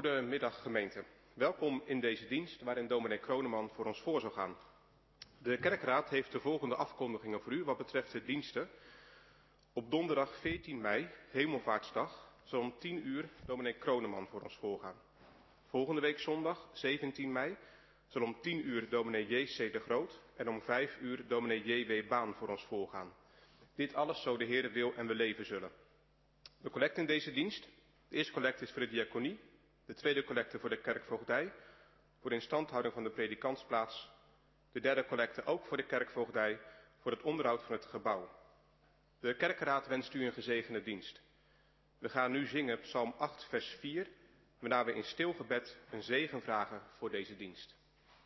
Goedemiddag gemeente. Welkom in deze dienst waarin dominee Kroneman voor ons voor zal gaan. De kerkraad heeft de volgende afkondigingen voor u wat betreft de diensten. Op donderdag 14 mei, Hemelvaartsdag, zal om 10 uur dominee Kroneman voor ons voorgaan. Volgende week zondag 17 mei zal om 10 uur dominee J.C. de Groot en om 5 uur dominee J.W. Baan voor ons voorgaan. Dit alles zo de Heere wil en we leven zullen. De collecte in deze dienst. De eerste collecte is voor de diaconie. De tweede collecte voor de kerkvoogdij. Voor de instandhouding van de predikantsplaats. De derde collecte ook voor de kerkvoogdij. Voor het onderhoud van het gebouw. De kerkraad wenst u een gezegende dienst. We gaan nu zingen Psalm 8 vers 4. Waarna we in stil gebed een zegen vragen voor deze dienst.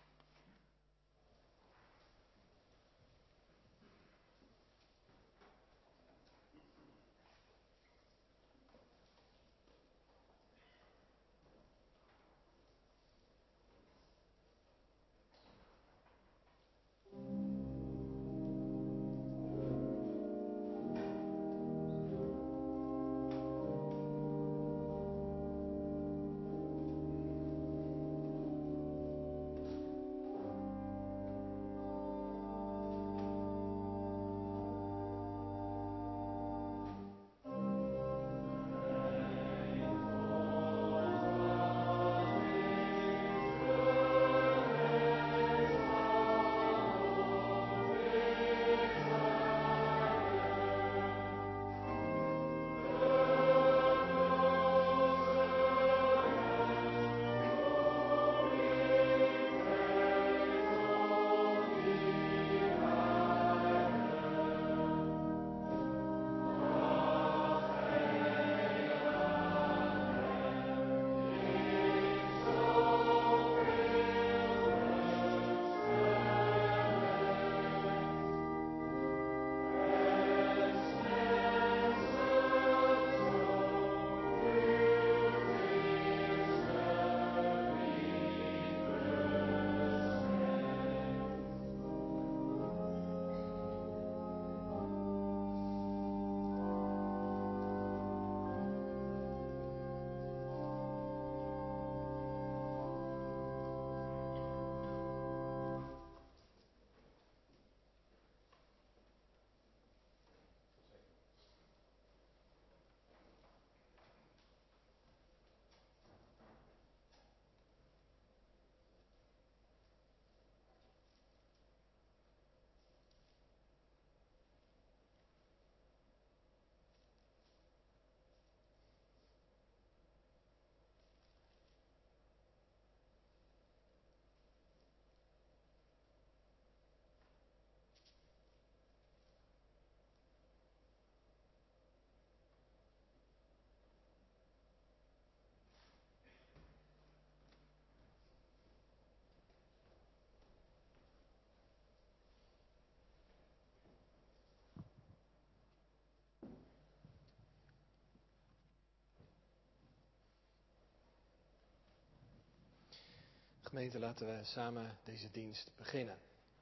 Gemeente, laten we samen deze dienst beginnen.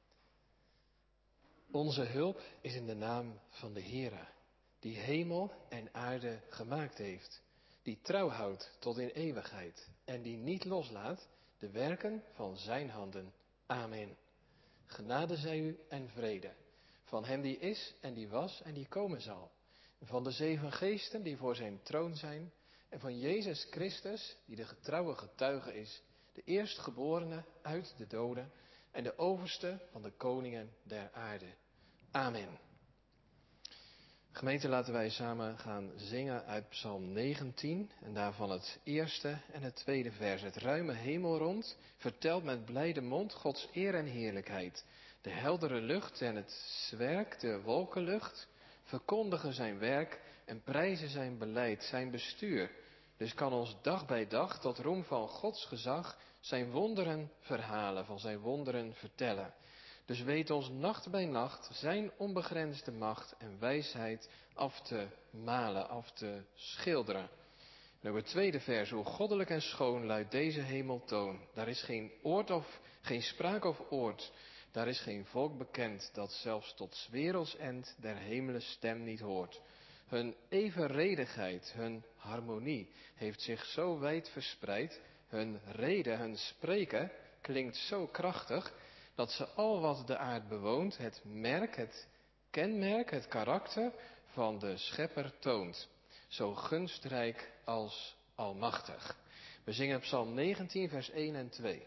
Onze hulp is in de naam van de Heere, die hemel en aarde gemaakt heeft, die trouw houdt tot in eeuwigheid en die niet loslaat de werken van zijn handen. Amen. Genade zij u en vrede, van hem die is en die was en die komen zal, van de 7 geesten die voor zijn troon zijn en van Jezus Christus, die de getrouwe getuige is, de eerstgeborene uit de doden en de overste van de koningen der aarde. Amen. Gemeente, laten wij samen gaan zingen uit Psalm 19 en daarvan het eerste en het tweede vers. Het ruime hemelrond vertelt met blijde mond Gods eer en heerlijkheid. De heldere lucht en het zwerk, de wolkenlucht, verkondigen zijn werk en prijzen zijn beleid, zijn bestuur. Dus kan ons dag bij dag tot roem van Gods gezag zijn wonderen verhalen, van zijn wonderen vertellen. Dus weet ons nacht bij nacht zijn onbegrensde macht en wijsheid af te malen, af te schilderen. En ook het tweede vers, hoe goddelijk en schoon luidt deze hemeltoon. Daar is geen oord of geen spraak of oord. Daar is geen volk bekend dat zelfs tot 's werelds end der hemelen stem niet hoort. Hun evenredigheid, hun harmonie heeft zich zo wijd verspreid Hun reden, hun spreken klinkt zo krachtig dat ze al wat de aard bewoont, het merk, het kenmerk, het karakter van de Schepper toont. Zo gunstrijk als almachtig. We zingen Psalm 19, vers 1 en 2.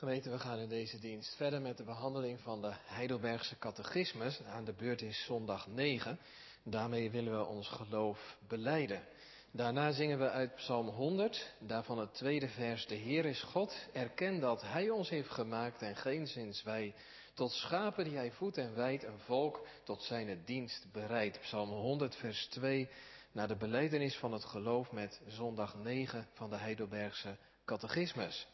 Gemeente, we gaan in deze dienst verder met de behandeling van de Heidelbergse catechismus. Aan de beurt is zondag 9. Daarmee willen we ons geloof belijden. Daarna zingen we uit Psalm 100, daarvan het tweede vers. De Heer is God, erken dat Hij ons heeft gemaakt en geenszins wij. Tot schapen die Hij voedt en weidt, een volk tot zijn dienst bereidt. Psalm 100 vers 2, naar de belijdenis van het geloof met zondag 9 van de Heidelbergse catechismus.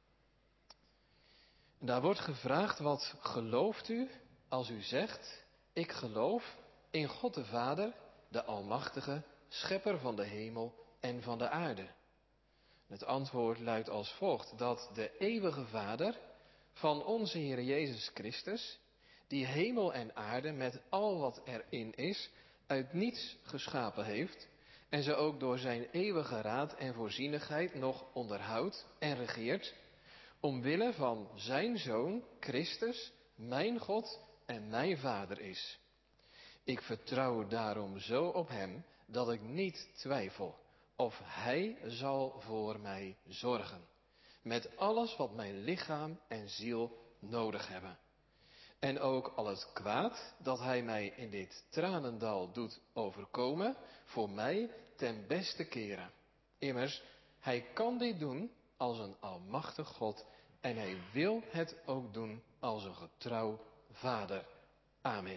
Daar wordt gevraagd, wat gelooft u als u zegt, ik geloof in God de Vader, de Almachtige, Schepper van de hemel en van de aarde. Het antwoord luidt als volgt, dat de eeuwige Vader van onze Heer Jezus Christus, die hemel en aarde met al wat erin is, uit niets geschapen heeft en ze ook door zijn eeuwige raad en voorzienigheid nog onderhoudt en regeert, omwille van zijn Zoon, Christus, mijn God en mijn Vader is. Ik vertrouw daarom zo op Hem, dat ik niet twijfel of Hij zal voor mij zorgen. Met alles wat mijn lichaam en ziel nodig hebben. En ook al het kwaad dat Hij mij in dit tranendal doet overkomen, voor mij ten beste keren. Immers, Hij kan dit doen als een almachtig God en Hij wil het ook doen als een getrouw Vader. Amen.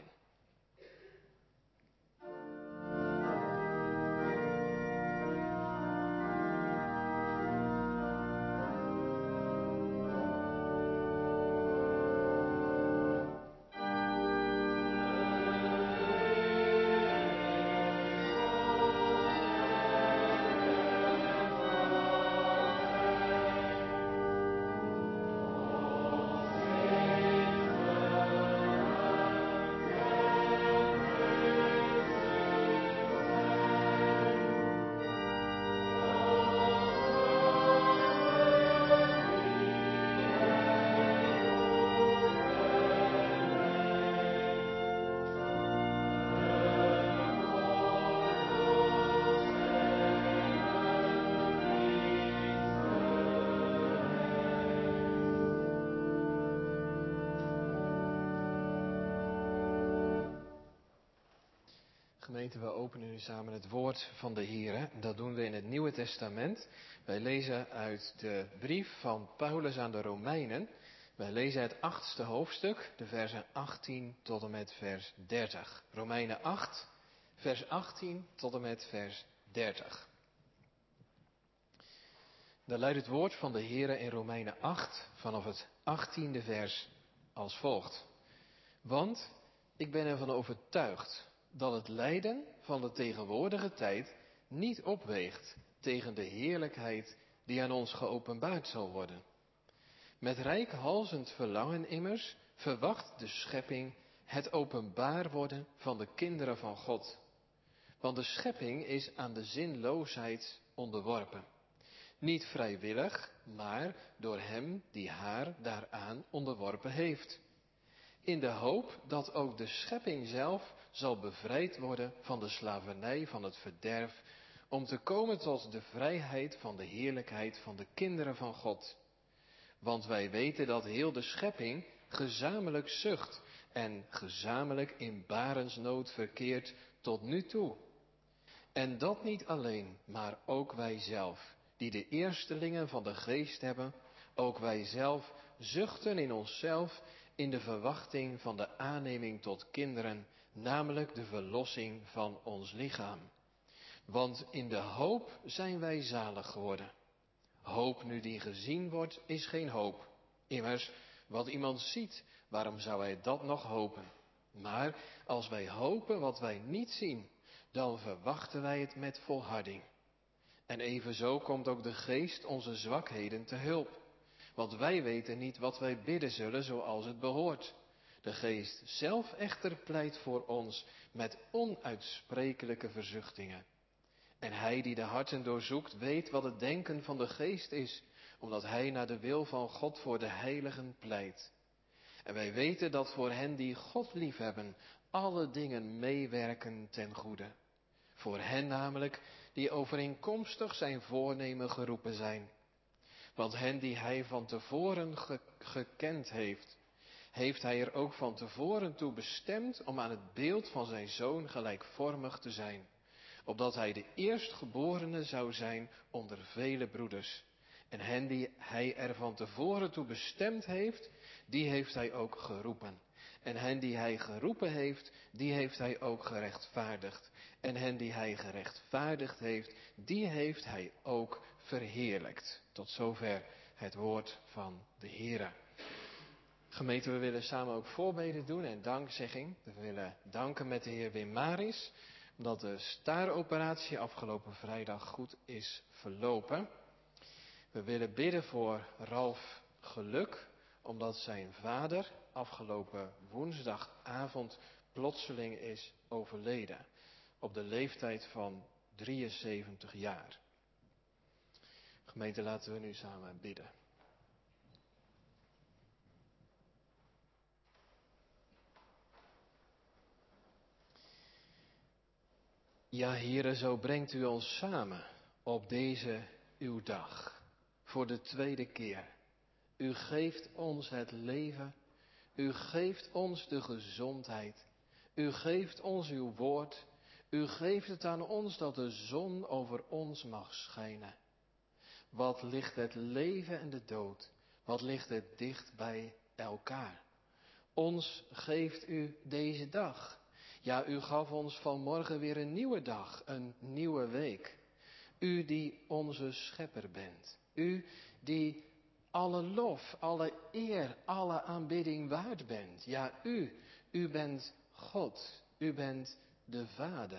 Gemeente, we openen nu samen het woord van de Heer. Dat doen we in het Nieuwe Testament. Wij lezen uit de brief van Paulus aan de Romeinen. Wij lezen het 8e hoofdstuk, de versen 18 tot en met vers 30. Romeinen 8, vers 18 tot en met vers 30. Daar luidt het woord van de Heer in Romeinen 8 vanaf het 18e vers als volgt. Want ik ben ervan overtuigd dat het lijden van de tegenwoordige tijd niet opweegt tegen de heerlijkheid die aan ons geopenbaard zal worden. Met reikhalzend verlangen immers verwacht de schepping het openbaar worden van de kinderen van God. Want de schepping is aan de zinloosheid onderworpen. Niet vrijwillig, maar door hem die haar daaraan onderworpen heeft. In de hoop dat ook de schepping zelf zal bevrijd worden van de slavernij van het verderf, om te komen tot de vrijheid van de heerlijkheid van de kinderen van God. Want wij weten dat heel de schepping gezamenlijk zucht en gezamenlijk in barensnood verkeert tot nu toe. En dat niet alleen, maar ook wij zelf, die de eerstelingen van de geest hebben, ook wij zelf zuchten in onszelf in de verwachting van de aanneming tot kinderen, namelijk de verlossing van ons lichaam. Want in de hoop zijn wij zalig geworden. Hoop nu die gezien wordt, is geen hoop. Immers, wat iemand ziet, waarom zou hij dat nog hopen? Maar als wij hopen wat wij niet zien, dan verwachten wij het met volharding. En evenzo komt ook de geest onze zwakheden te hulp. Want wij weten niet wat wij bidden zullen zoals het behoort. De geest zelf echter pleit voor ons met onuitsprekelijke verzuchtingen. En hij die de harten doorzoekt weet wat het denken van de geest is, omdat hij naar de wil van God voor de heiligen pleit. En wij weten dat voor hen die God liefhebben, alle dingen meewerken ten goede. Voor hen namelijk die overeenkomstig zijn voornemen geroepen zijn. Want hen die hij van tevoren gekend heeft, heeft hij er ook van tevoren toe bestemd om aan het beeld van zijn Zoon gelijkvormig te zijn, opdat hij de eerstgeborene zou zijn onder vele broeders. En hen die hij er van tevoren toe bestemd heeft, die heeft hij ook geroepen. En hen die hij geroepen heeft, die heeft hij ook gerechtvaardigd. En hen die hij gerechtvaardigd heeft, die heeft hij ook verheerlijkt. Tot zover het woord van de Heere. Gemeente, we willen samen ook voorbeden doen en dankzegging. We willen danken met de heer Wim Maris, omdat de staaroperatie afgelopen vrijdag goed is verlopen. We willen bidden voor Ralf Geluk, omdat zijn vader afgelopen woensdagavond plotseling is overleden. Op de leeftijd van 73 jaar. Gemeente, laten we nu samen bidden. Ja, Heere, zo brengt u ons samen op deze uw dag. Voor de tweede keer. U geeft ons het leven. U geeft ons de gezondheid. U geeft ons uw woord. U geeft het aan ons dat de zon over ons mag schijnen. Wat ligt het leven en de dood? Wat ligt het dicht bij elkaar? Ons geeft u deze dag. Ja, u gaf ons vanmorgen weer een nieuwe dag, een nieuwe week. U die onze schepper bent. U die alle lof, alle eer, alle aanbidding waard bent. Ja, u bent God. U bent de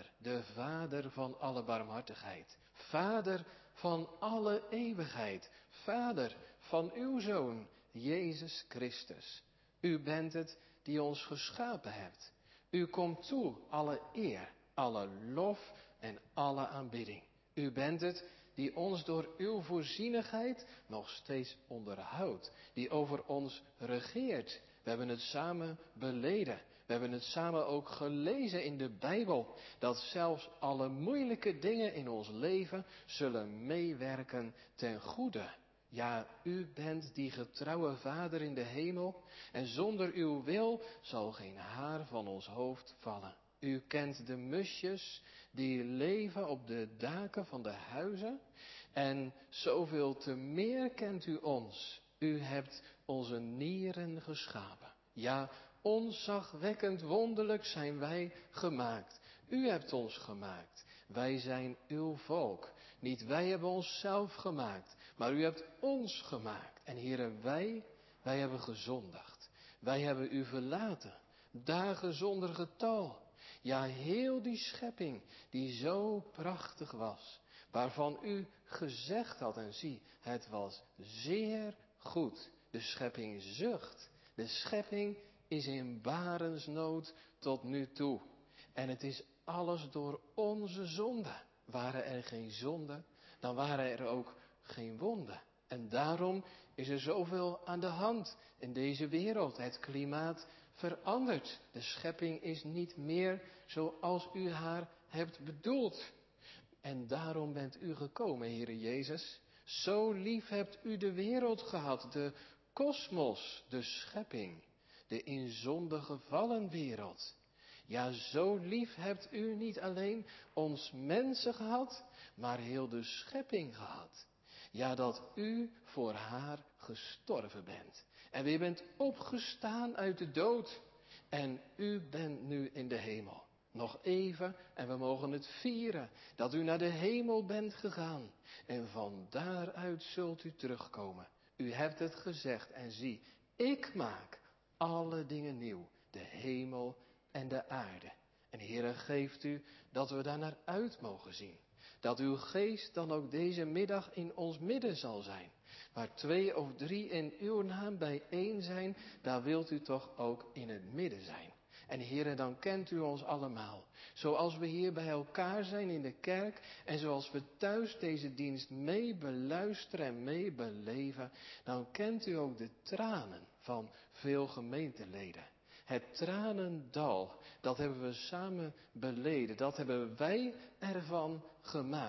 Vader van alle barmhartigheid. Vader van alle eeuwigheid. Vader van uw Zoon, Jezus Christus. U bent het die ons geschapen hebt. U komt toe alle eer, alle lof en alle aanbidding. U bent het die ons door uw voorzienigheid nog steeds onderhoudt. Die over ons regeert. We hebben het samen beleden. We hebben het samen ook gelezen in de Bijbel. Dat zelfs alle moeilijke dingen in ons leven zullen meewerken ten goede. Ja, u bent die getrouwe Vader in de hemel. En zonder uw wil zal geen haar van ons hoofd vallen. U kent de musjes die leven op de daken van de huizen. En zoveel te meer kent u ons. U hebt onze nieren geschapen. Ja, ontzagwekkend wonderlijk zijn wij gemaakt. U hebt ons gemaakt. Wij zijn uw volk. Niet wij hebben onszelf gemaakt, maar u hebt ons gemaakt. En Heere, wij hebben gezondigd. Wij hebben u verlaten. Dagen zonder getal. Ja, heel die schepping die zo prachtig was. Waarvan u gezegd had, en zie, het was zeer goed. De schepping zucht. De schepping is in barensnood tot nu toe. En het is alles door onze zonde. Waren er geen zonden, dan waren er ook geen wonden. En daarom is er zoveel aan de hand in deze wereld. Het klimaat verandert. De schepping is niet meer zoals u haar hebt bedoeld. En daarom bent u gekomen, Heere Jezus. Zo lief hebt u de wereld gehad, de kosmos, de schepping, de in zonde gevallen wereld. Ja, zo lief hebt u niet alleen ons mensen gehad, maar heel de schepping gehad. Ja, dat u voor haar gestorven bent. En weer bent opgestaan uit de dood. En u bent nu in de hemel. Nog even en we mogen het vieren dat u naar de hemel bent gegaan. En van daaruit zult u terugkomen. U hebt het gezegd en zie, ik maak alle dingen nieuw. De hemel en de aarde. En Heere, geeft u dat we daar naar uit mogen zien. Dat uw geest dan ook deze middag in ons midden zal zijn. Waar 2 of 3 in uw naam bijeen zijn, daar wilt u toch ook in het midden zijn. En Heere, dan kent u ons allemaal. Zoals we hier bij elkaar zijn in de kerk en zoals we thuis deze dienst mee beluisteren en mee beleven, dan kent u ook de tranen van veel gemeenteleden. Het tranendal, dat hebben we samen beleden, dat hebben wij ervan gemaakt.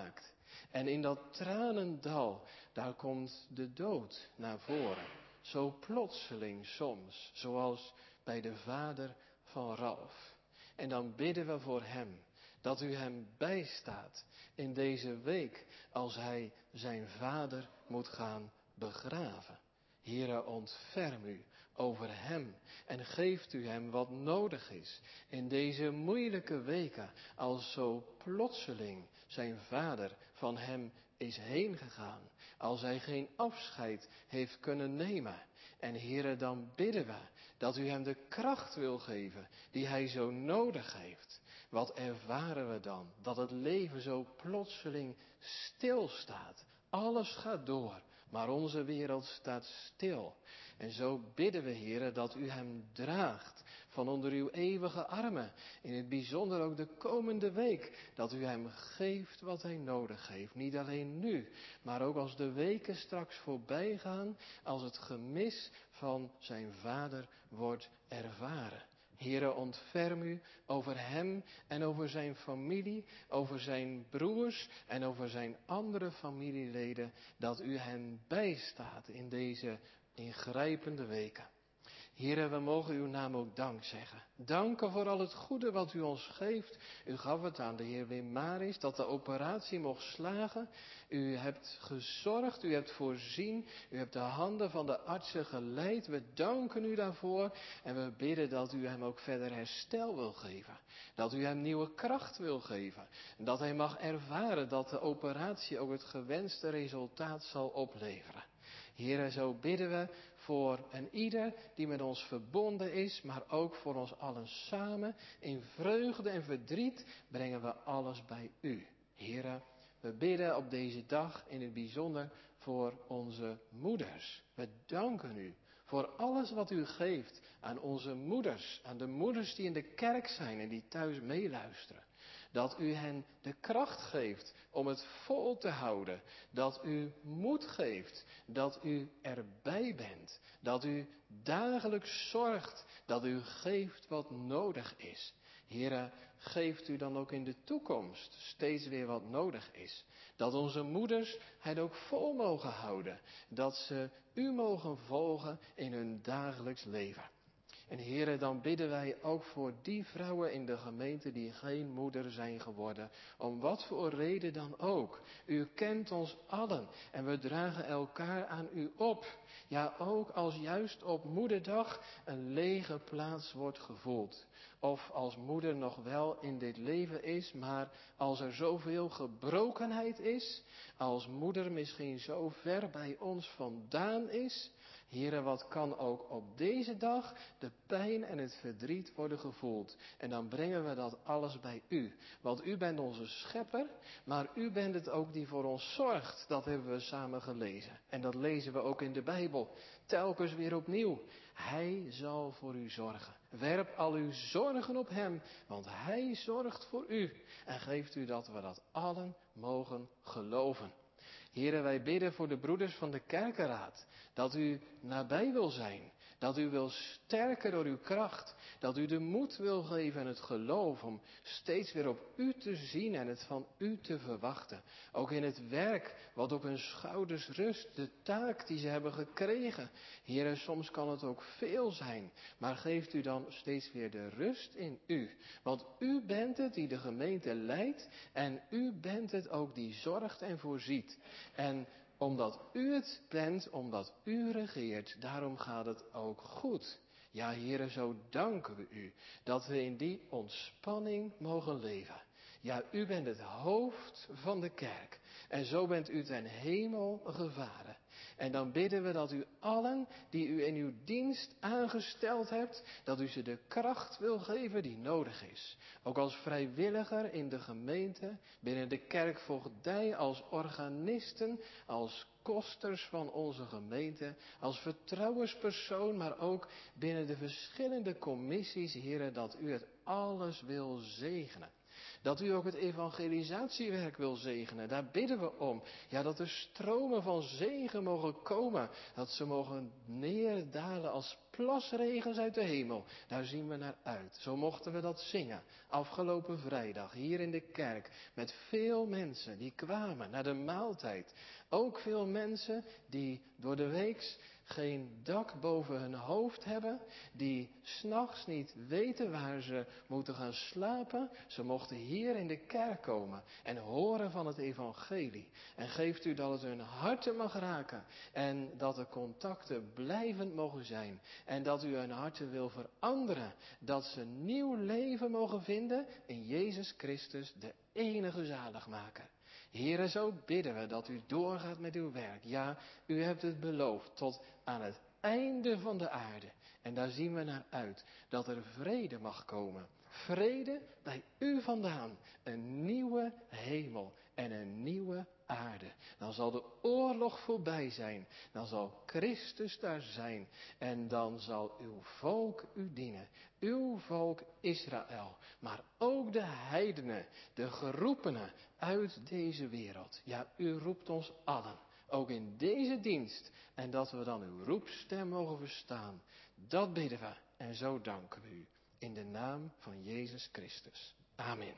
En in dat tranendal, daar komt de dood naar voren. Zo plotseling soms, zoals bij de vader van Ralf. En dan bidden we voor hem, dat u hem bijstaat in deze week als hij zijn vader moet gaan begraven. Heere, ontferm u over hem en geeft u hem wat nodig is in deze moeilijke weken, als zo plotseling zijn vader van hem is heen gegaan, als hij geen afscheid heeft kunnen nemen. En Heere, dan bidden we dat u hem de kracht wil geven die hij zo nodig heeft. Wat ervaren we dan? Dat het leven zo plotseling stilstaat. Alles gaat door, maar onze wereld staat stil. En zo bidden we, Heere, dat u hem draagt van onder uw eeuwige armen. In het bijzonder ook de komende week, dat u hem geeft wat hij nodig heeft. Niet alleen nu, maar ook als de weken straks voorbij gaan, als het gemis van zijn vader wordt ervaren. Heere, ontferm u over hem en over zijn familie, over zijn broers en over zijn andere familieleden, dat u hen bijstaat in deze ingrijpende weken. Heere, we mogen uw naam ook dank zeggen. Danken voor al het goede wat u ons geeft. U gaf het aan de heer Wim Maris dat de operatie mocht slagen. U hebt gezorgd, u hebt voorzien, u hebt de handen van de artsen geleid. We danken u daarvoor en we bidden dat u hem ook verder herstel wil geven. Dat u hem nieuwe kracht wil geven. En dat hij mag ervaren dat de operatie ook het gewenste resultaat zal opleveren. Heere, zo bidden we voor een ieder die met ons verbonden is, maar ook voor ons allen samen. In vreugde en verdriet brengen we alles bij u. Heere, we bidden op deze dag in het bijzonder voor onze moeders. We danken u voor alles wat u geeft aan onze moeders, aan de moeders die in de kerk zijn en die thuis meeluisteren. Dat u hen de kracht geeft om het vol te houden. Dat u moed geeft. Dat u erbij bent. Dat u dagelijks zorgt. Dat u geeft wat nodig is. Heere, geeft u dan ook in de toekomst steeds weer wat nodig is. Dat onze moeders het ook vol mogen houden. Dat ze u mogen volgen in hun dagelijks leven. En Heere, dan bidden wij ook voor die vrouwen in de gemeente die geen moeder zijn geworden. Om wat voor reden dan ook. U kent ons allen en we dragen elkaar aan u op. Ja, ook als juist op moederdag een lege plaats wordt gevoeld. Of als moeder nog wel in dit leven is, maar als er zoveel gebrokenheid is. Als moeder misschien zo ver bij ons vandaan is. Heere, wat kan ook op deze dag de pijn en het verdriet worden gevoeld. En dan brengen we dat alles bij u. Want u bent onze schepper, maar u bent het ook die voor ons zorgt. Dat hebben we samen gelezen. En dat lezen we ook in de Bijbel. Telkens weer opnieuw. Hij zal voor u zorgen. Werp al uw zorgen op hem, want hij zorgt voor u. En geeft u dat we dat allen mogen geloven. Heren, wij bidden voor de broeders van de kerkenraad, dat u nabij wil zijn, dat u wil sterken door uw kracht, dat u de moed wil geven en het geloof om steeds weer op u te zien en het van u te verwachten. Ook in het werk wat op hun schouders rust, de taak die ze hebben gekregen. Heren, soms kan het ook veel zijn, maar geeft u dan steeds weer de rust in u. Want u bent het die de gemeente leidt en u bent het ook die zorgt en voorziet. En omdat u het bent, omdat u regeert, daarom gaat het ook goed. Ja, Heere, zo danken we u dat we in die ontspanning mogen leven. Ja, u bent het hoofd van de kerk en zo bent u ten hemel gevaren. En dan bidden we dat u allen die u in uw dienst aangesteld hebt, dat u ze de kracht wil geven die nodig is. Ook als vrijwilliger in de gemeente, binnen de kerkvoogdij, als organisten, als kosters van onze gemeente, als vertrouwenspersoon, maar ook binnen de verschillende commissies, Heere, dat u het alles wil zegenen. Dat u ook het evangelisatiewerk wil zegenen. Daar bidden we om. Ja, dat er stromen van zegen mogen komen. Dat ze mogen neerdalen als plasregens uit de hemel. Daar zien we naar uit. Zo mochten we dat zingen. Afgelopen vrijdag hier in de kerk. Met veel mensen die kwamen naar de maaltijd. Ook veel mensen die door de weeks geen dak boven hun hoofd hebben. Die 's nachts niet weten waar ze moeten gaan slapen. Ze mochten hier in de kerk komen en horen van het evangelie. En geeft u dat het hun harten mag raken. En dat de contacten blijvend mogen zijn. En dat u hun harten wil veranderen. Dat ze nieuw leven mogen vinden in Jezus Christus, de enige zaligmaker. Heere, zo bidden we dat u doorgaat met uw werk. Ja, u hebt het beloofd tot aan het einde van de aarde. En daar zien we naar uit dat er vrede mag komen. Vrede bij u vandaan. Een nieuwe hemel en een nieuwe aarde. Dan zal de oorlog voorbij zijn. Dan zal Christus daar zijn. En dan zal uw volk u dienen. Uw volk Israël. Maar ook de heidenen, de geroepenen uit deze wereld. Ja, u roept ons allen. Ook in deze dienst. En dat we dan uw roepstem mogen verstaan. Dat bidden we. En zo danken we u. In de naam van Jezus Christus. Amen.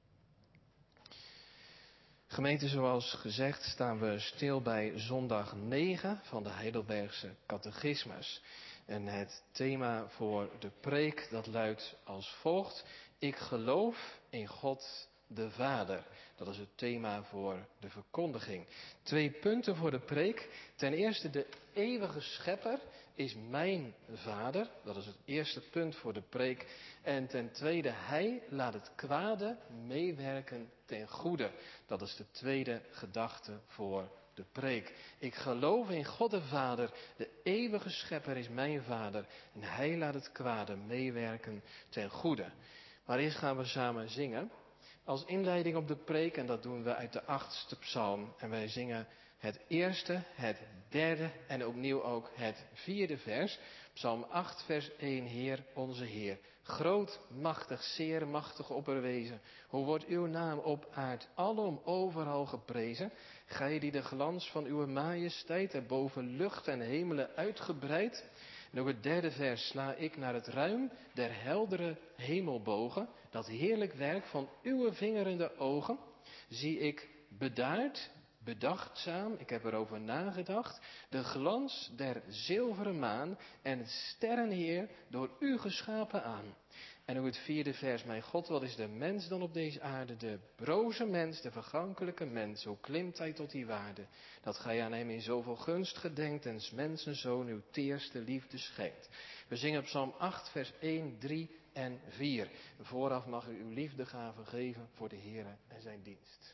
Gemeente, zoals gezegd staan we stil bij zondag 9 van de Heidelbergse Catechismus. En het thema voor de preek dat luidt als volgt. Ik geloof in God de Vader. Dat is het thema voor de verkondiging. 2 punten voor de preek. Ten eerste, de eeuwige schepper is mijn Vader. Dat is het eerste punt voor de preek. En ten tweede, hij laat het kwade meewerken ten goede. Dat is de tweede gedachte voor de preek. Ik geloof in God de Vader. De eeuwige schepper is mijn Vader. En hij laat het kwade meewerken ten goede. Maar eerst gaan we samen zingen. Als inleiding op de preek, en dat doen we uit de 8e psalm. En wij zingen het eerste, het derde en opnieuw ook het 4e vers. Psalm 8, vers 1, Heer, onze Heer. Groot, machtig, zeer machtig opperwezen. Hoe wordt uw naam op aard alom overal geprezen? Gij die de glans van uw majesteit erboven lucht en hemelen uitgebreid. En ook het 3e vers sla ik naar het ruim der heldere hemelbogen, dat heerlijk werk van uw vingerende ogen, zie ik bedaard, bedachtzaam, ik heb erover nagedacht, de glans der zilveren maan en het sterrenheer door u geschapen aan. En ook het 4e vers, mijn God, wat is de mens dan op deze aarde? De broze mens, de vergankelijke mens, hoe klimt hij tot die waarde? Dat gij aan hem in zoveel gunst gedenkt en 's mensenzoon uw teerste liefde schenkt. We zingen Psalm 8, vers 1, 3 en 4. Vooraf mag u uw liefdegave geven voor de Heere en zijn dienst.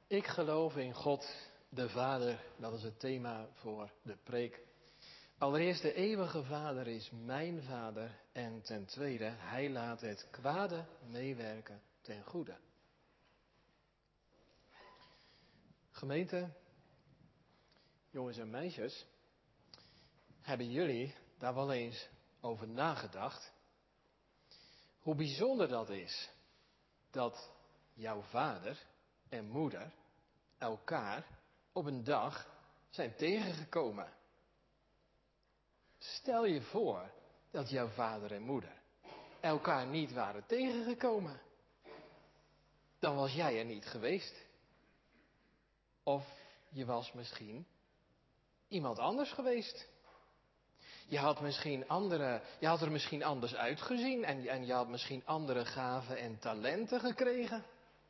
Ik geloof in God, de Vader. Dat is het thema voor de preek. Allereerst, de eeuwige Vader is mijn Vader. En ten tweede, Hij laat het kwade meewerken ten goede. Gemeente, jongens en meisjes, hebben jullie daar wel eens over nagedacht? Hoe bijzonder dat is dat jouw vader en moeder elkaar op een dag zijn tegengekomen. Stel je voor dat jouw vader en moeder elkaar niet waren tegengekomen. Dan was jij er niet geweest. Of je was misschien iemand anders geweest. Je had er misschien anders uitgezien en je had misschien andere gaven en talenten gekregen.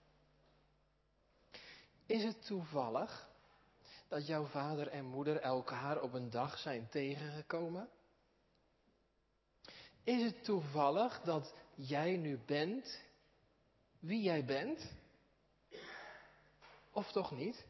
Is het toevallig dat jouw vader en moeder elkaar op een dag zijn tegengekomen? Is het toevallig dat jij nu bent wie jij bent? Of toch niet?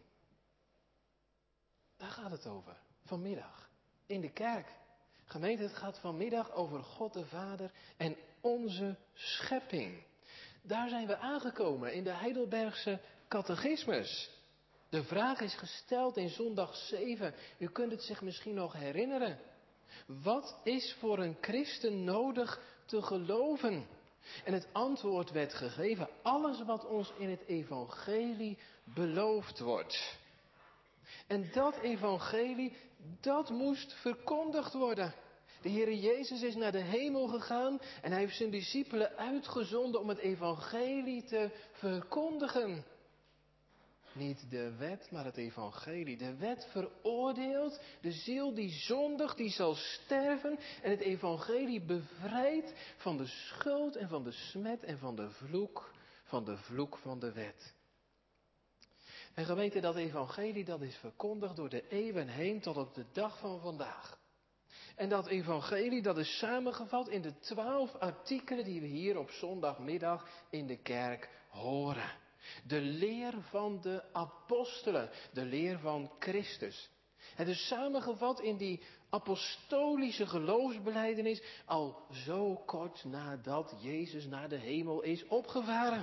Daar gaat het over, vanmiddag, in de kerk. Gemeente, het gaat vanmiddag over God de Vader en onze schepping. Daar zijn we aangekomen in de Heidelbergse catechismus. De vraag is gesteld in zondag 7. U kunt het zich misschien nog herinneren. Wat is voor een christen nodig te geloven? En het antwoord werd gegeven: alles wat ons in het evangelie beloofd wordt. En dat evangelie, dat moest verkondigd worden. De Heere Jezus is naar de hemel gegaan en hij heeft zijn discipelen uitgezonden om het evangelie te verkondigen. Niet de wet, maar het evangelie. De wet veroordeelt, de ziel die zondigt, die zal sterven. En het evangelie bevrijdt van de schuld en van de smet en van de vloek van de wet. En gemeente, dat evangelie dat is verkondigd door de eeuwen heen tot op de dag van vandaag. En dat evangelie dat is samengevat in de 12 artikelen die we hier op zondagmiddag in de kerk horen. De leer van de apostelen, de leer van Christus. Het is samengevat in die apostolische geloofsbelijdenis al zo kort nadat Jezus naar de hemel is opgevaren.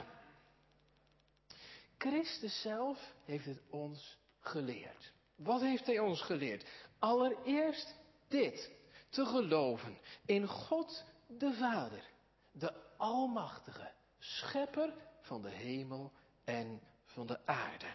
Christus zelf heeft het ons geleerd. Wat heeft hij ons geleerd? Allereerst dit, te geloven in God de Vader, de Almachtige, Schepper van de hemel en van de aarde.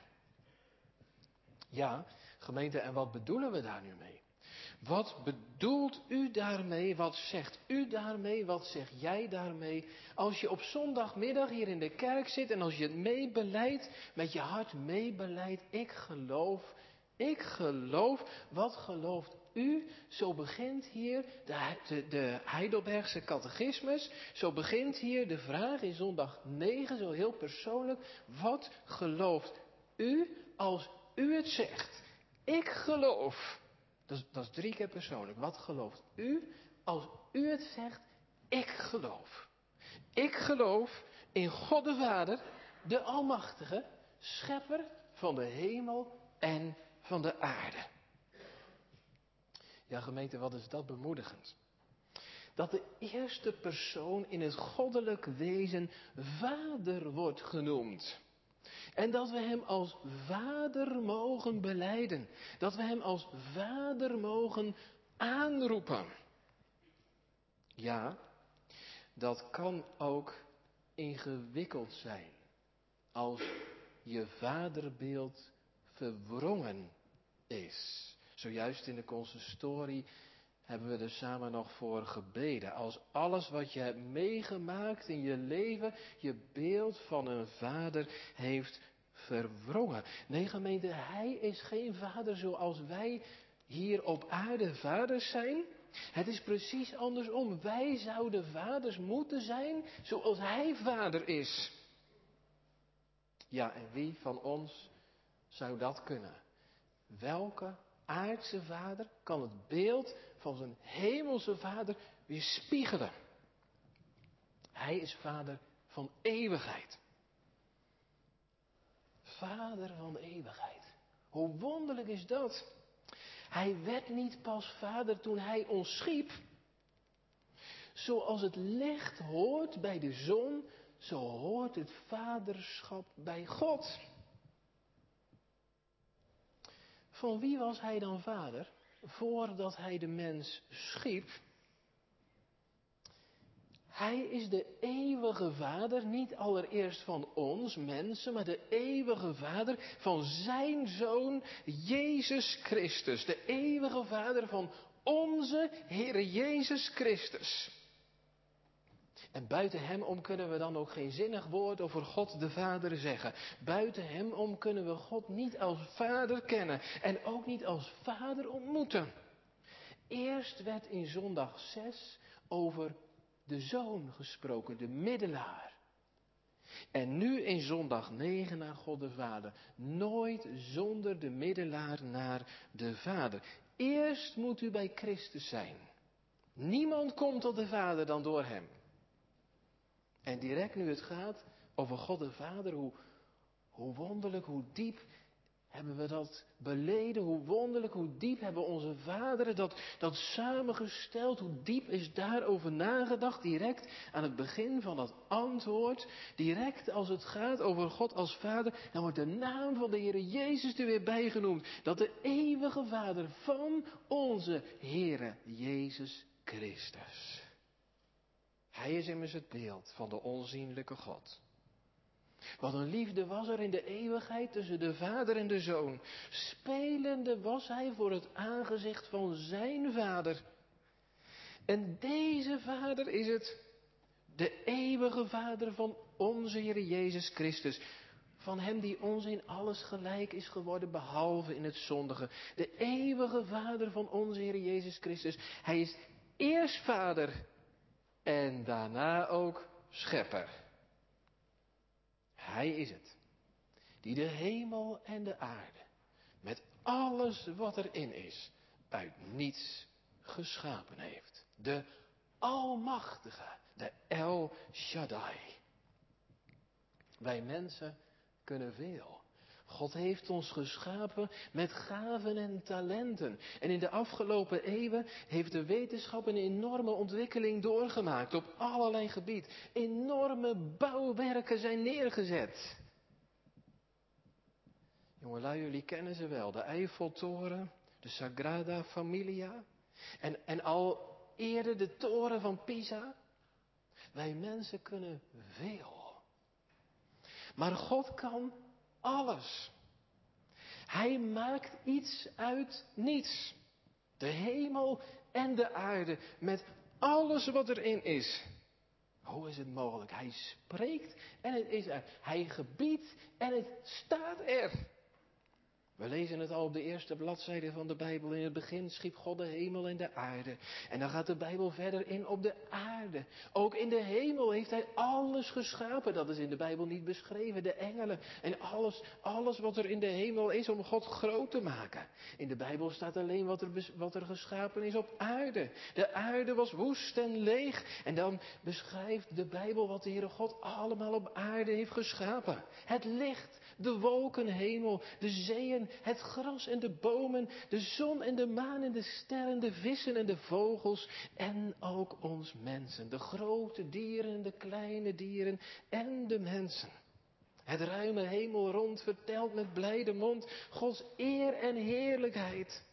Ja, gemeente, en wat bedoelen we daar nu mee? Wat bedoelt u daarmee? Wat zegt u daarmee? Wat zeg jij daarmee? Als je op zondagmiddag hier in de kerk zit en als je het meebeleidt, met je hart meebeleidt, ik geloof, wat gelooft u? Zo begint hier de Heidelbergse catechismus, zo begint hier de vraag in zondag 9, zo heel persoonlijk, wat gelooft u als u het zegt? Ik geloof. Dat is 3 keer persoonlijk. Wat gelooft u als u het zegt? Ik geloof. Ik geloof in God de Vader, de Almachtige, Schepper van de hemel en van de aarde. Ja, gemeente, wat is dat bemoedigend? Dat de eerste persoon in het goddelijk wezen Vader wordt genoemd. En dat we hem als Vader mogen belijden. Dat we hem als Vader mogen aanroepen. Ja, dat kan ook ingewikkeld zijn. Als je vaderbeeld verwrongen is. Zojuist in de consistorie hebben we er samen nog voor gebeden. Als alles wat je hebt meegemaakt in je leven, je beeld van een vader heeft verwrongen. Nee, gemeente, hij is geen vader zoals wij hier op aarde vaders zijn. Het is precies andersom. Wij zouden vaders moeten zijn zoals hij vader is. Ja, en wie van ons zou dat kunnen? Welke aardse vader kan het beeld van zijn hemelse vader weerspiegelen? Hij is vader van eeuwigheid. Vader van eeuwigheid. Hoe wonderlijk is dat? Hij werd niet pas vader toen hij ons schiep. Zoals het licht hoort bij de zon, zo hoort het vaderschap bij God. Van wie was hij dan vader? Voordat hij de mens schiep. Hij is de eeuwige vader, niet allereerst van ons mensen, maar de eeuwige vader van zijn Zoon Jezus Christus. De eeuwige vader van onze Heere Jezus Christus. En buiten hem om kunnen we dan ook geen zinnig woord over God de Vader zeggen. Buiten hem om kunnen we God niet als Vader kennen en ook niet als Vader ontmoeten. Eerst werd in zondag 6 over de Zoon gesproken, de middelaar. En nu in zondag 9 naar God de Vader. Nooit zonder de middelaar naar de Vader. Eerst moet u bij Christus zijn. Niemand komt tot de Vader dan door hem. En direct nu het gaat over God de Vader, hoe wonderlijk, hoe diep hebben we dat beleden, hoe wonderlijk, hoe diep hebben onze vaderen dat samengesteld, hoe diep is daarover nagedacht, direct aan het begin van dat antwoord, direct als het gaat over God als Vader, dan wordt de naam van de Heere Jezus er weer bijgenoemd, dat de eeuwige Vader van onze Heere Jezus Christus. Hij is immers het beeld van de onzienlijke God. Wat een liefde was er in de eeuwigheid tussen de Vader en de Zoon. Spelende was hij voor het aangezicht van zijn Vader. En deze Vader is het, de eeuwige Vader van onze Heer Jezus Christus. Van hem die ons in alles gelijk is geworden, behalve in het zondige. De eeuwige Vader van onze Heer Jezus Christus. Hij is eerst Vader en daarna ook Schepper. Hij is het, die de hemel en de aarde, met alles wat erin is, uit niets geschapen heeft. De Almachtige, de El Shaddai. Wij mensen kunnen veel. God heeft ons geschapen met gaven en talenten. En in de afgelopen eeuwen heeft de wetenschap een enorme ontwikkeling doorgemaakt op allerlei gebieden. Enorme bouwwerken zijn neergezet. Jongelui, jullie kennen ze wel. De Eiffeltoren, de Sagrada Familia en al eerder de toren van Pisa. Wij mensen kunnen veel. Maar God kan alles. Hij maakt iets uit niets. De hemel en de aarde met alles wat erin is. Hoe is het mogelijk? Hij spreekt en het is er. Hij gebiedt en het staat er. We lezen het al op de eerste bladzijde van de Bijbel. In het begin schiep God de hemel en de aarde. En dan gaat de Bijbel verder in op de aarde. Ook in de hemel heeft hij alles geschapen. Dat is in de Bijbel niet beschreven. De engelen en alles wat er in de hemel is om God groot te maken. In de Bijbel staat alleen wat er geschapen is op aarde. De aarde was woest en leeg. En dan beschrijft de Bijbel wat de Heere God allemaal op aarde heeft geschapen. Het licht, de wolkenhemel, de zeeën, het gras en de bomen, de zon en de maan en de sterren, de vissen en de vogels en ook ons mensen. De grote dieren en de kleine dieren en de mensen. Het ruime hemel rond vertelt met blijde mond Gods eer en heerlijkheid.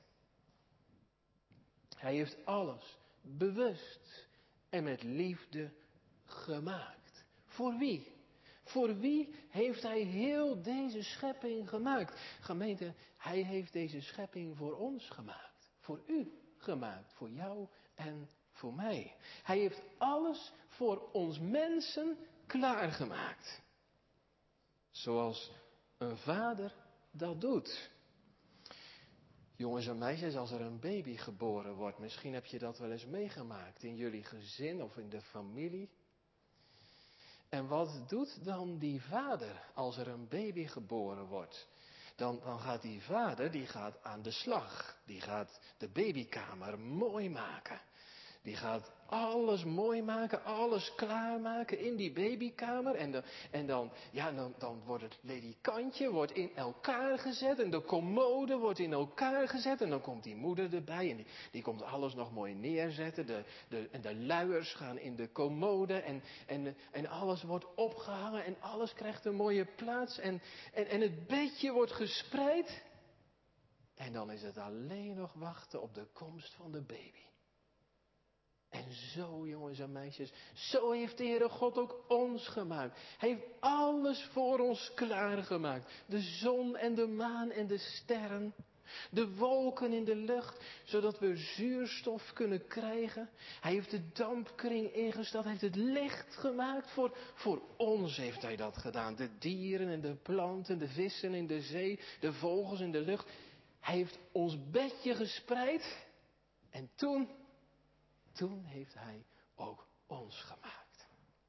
Hij heeft alles bewust en met liefde gemaakt. Voor wie? Voor wie heeft hij heel deze schepping gemaakt? Gemeente, hij heeft deze schepping voor ons gemaakt. Voor u gemaakt. Voor jou en voor mij. Hij heeft alles voor ons mensen klaargemaakt. Zoals een vader dat doet. Jongens en meisjes, als er een baby geboren wordt, misschien heb je dat wel eens meegemaakt in jullie gezin of in de familie. En wat doet dan die vader als er een baby geboren wordt? Dan gaat die vader aan de slag. Die gaat de babykamer mooi maken. Die gaat alles mooi maken, alles klaarmaken in die babykamer. Dan wordt het ledikantje wordt in elkaar gezet. En de commode wordt in elkaar gezet. En dan komt die moeder erbij. En die komt alles nog mooi neerzetten. De luiers gaan in de commode. En alles wordt opgehangen. En alles krijgt een mooie plaats. En het bedje wordt gespreid. En dan is het alleen nog wachten op de komst van de baby. En zo, jongens en meisjes, zo heeft de Heere God ook ons gemaakt. Hij heeft alles voor ons klaargemaakt. De zon en de maan en de sterren. De wolken in de lucht, zodat we zuurstof kunnen krijgen. Hij heeft de dampkring ingesteld. Hij heeft het licht gemaakt. Voor ons heeft hij dat gedaan. De dieren en de planten, de vissen in de zee, de vogels in de lucht. Hij heeft ons bedje gespreid. En toen heeft hij ook ons gemaakt.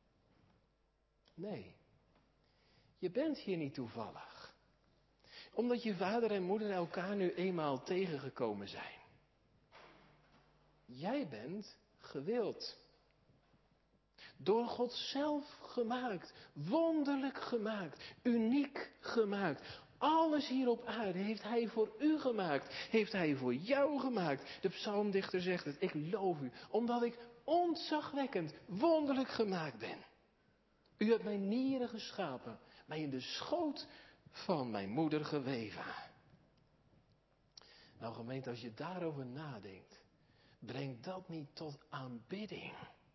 Nee, je bent hier niet toevallig. Omdat je vader en moeder elkaar nu eenmaal tegengekomen zijn. Jij bent gewild. Door God zelf gemaakt. Wonderlijk gemaakt. Uniek gemaakt. Alles hier op aarde heeft hij voor u gemaakt. Heeft hij voor jou gemaakt. De psalmdichter zegt het. Ik loof u. Omdat ik ontzagwekkend, wonderlijk gemaakt ben. U hebt mijn nieren geschapen. Mij in de schoot van mijn moeder geweven. Nou gemeente, als je daarover nadenkt. Breng dat niet tot aanbidding.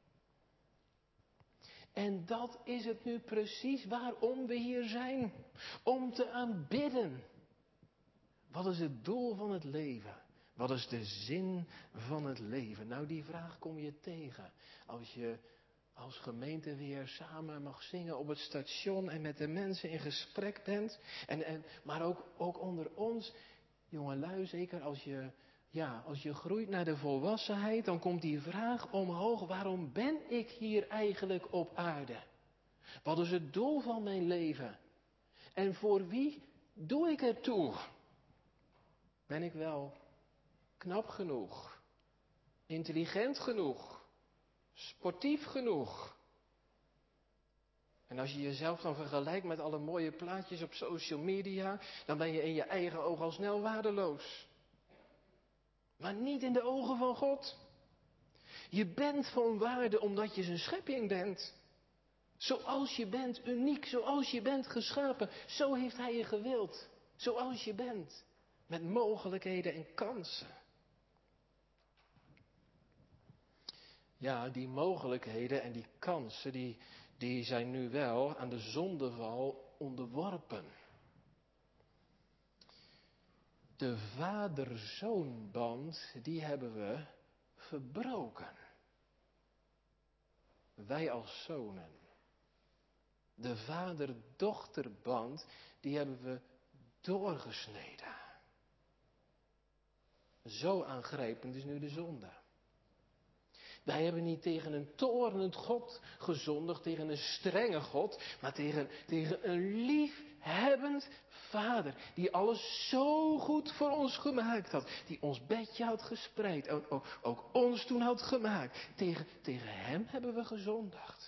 En dat is het nu precies waarom we hier zijn. Om te aanbidden. Wat is het doel van het leven? Wat is de zin van het leven? Nou, die vraag kom je tegen. Als je als gemeente weer samen mag zingen op het station en met de mensen in gesprek bent. Maar ook onder ons, jongelui, zeker als je groeit naar de volwassenheid, dan komt die vraag omhoog: waarom ben ik hier eigenlijk op aarde? Wat is het doel van mijn leven? En voor wie doe ik het toe? Ben ik wel knap genoeg? Intelligent genoeg? Sportief genoeg? En als je jezelf dan vergelijkt met alle mooie plaatjes op social media, dan ben je in je eigen ogen al snel waardeloos. Maar niet in de ogen van God. Je bent van waarde omdat je zijn schepping bent. Zoals je bent, uniek, zoals je bent geschapen. Zo heeft hij je gewild. Zoals je bent. Met mogelijkheden en kansen. Ja, die mogelijkheden en die kansen, die zijn nu wel aan de zondeval onderworpen. De vader-zoonband, die hebben we verbroken. Wij als zonen. De vader-dochterband, die hebben we doorgesneden. Zo aangrijpend is nu de zonde. Wij hebben niet tegen een toornend God gezondigd, tegen een strenge God, maar tegen een liefhebbend Vader, die alles zo goed voor ons gemaakt had, die ons bedje had gespreid, ook ons toen had gemaakt. Tegen hem hebben we gezondigd.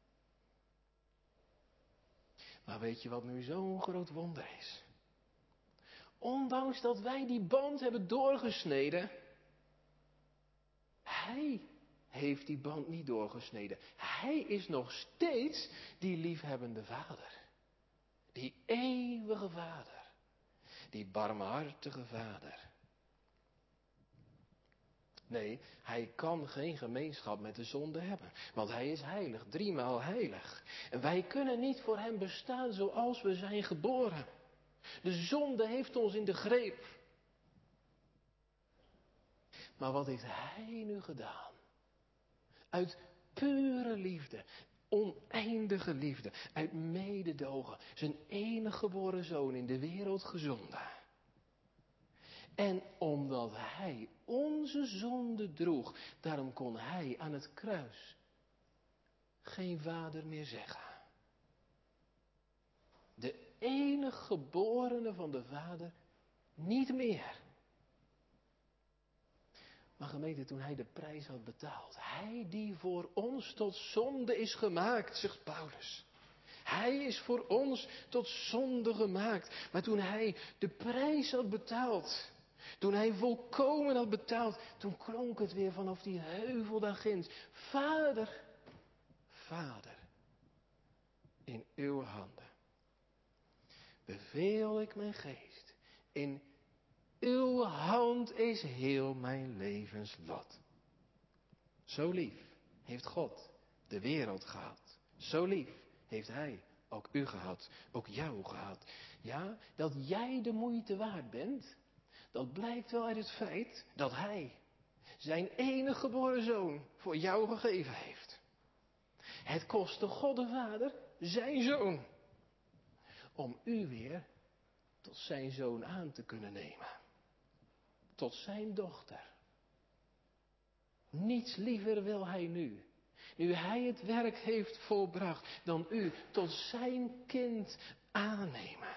Maar weet je wat nu zo'n groot wonder is? Ondanks dat wij die band hebben doorgesneden, hij heeft die band niet doorgesneden. Hij is nog steeds die liefhebbende Vader. Die eeuwige Vader. Die barmhartige Vader. Nee, hij kan geen gemeenschap met de zonde hebben. Want hij is heilig, 3-maal heilig. En wij kunnen niet voor hem bestaan zoals we zijn geboren. De zonde heeft ons in de greep. Maar wat heeft hij nu gedaan? Uit pure liefde, oneindige liefde, uit mededogen, zijn enige geboren zoon in de wereld gezonden. En omdat hij onze zonde droeg, daarom kon hij aan het kruis geen vader meer zeggen. De enige geborene van de Vader niet meer. Maar gemeente, toen hij de prijs had betaald. Hij die voor ons tot zonde is gemaakt, zegt Paulus. Hij is voor ons tot zonde gemaakt. Maar toen hij de prijs had betaald. Toen hij volkomen had betaald. Toen klonk het weer vanaf die heuvel daar ginds. Vader, Vader, in uw handen beveel ik mijn geest. In uw hand is heel mijn levenslot. Zo lief heeft God de wereld gehad. Zo lief heeft hij ook u gehad. Ook jou gehad. Ja, dat jij de moeite waard bent. Dat blijkt wel uit het feit dat hij zijn enige geboren zoon voor jou gegeven heeft. Het kostte God de Vader zijn zoon. Om u weer tot zijn zoon aan te kunnen nemen. Tot zijn dochter. Niets liever wil hij nu. Nu hij het werk heeft volbracht. Dan u tot zijn kind aannemen.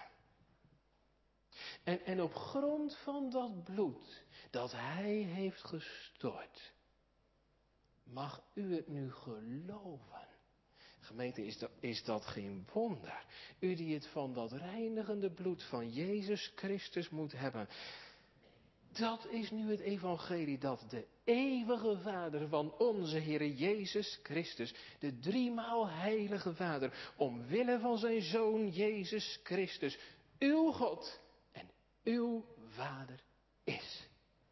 En op grond van dat bloed dat hij heeft gestort. Mag u het nu geloven. Gemeente, is dat geen wonder? U die het van dat reinigende bloed van Jezus Christus moet hebben. Dat is nu het evangelie dat de eeuwige Vader van onze Heer Jezus Christus, de driemaal heilige Vader, omwille van zijn Zoon Jezus Christus, uw God en uw Vader is.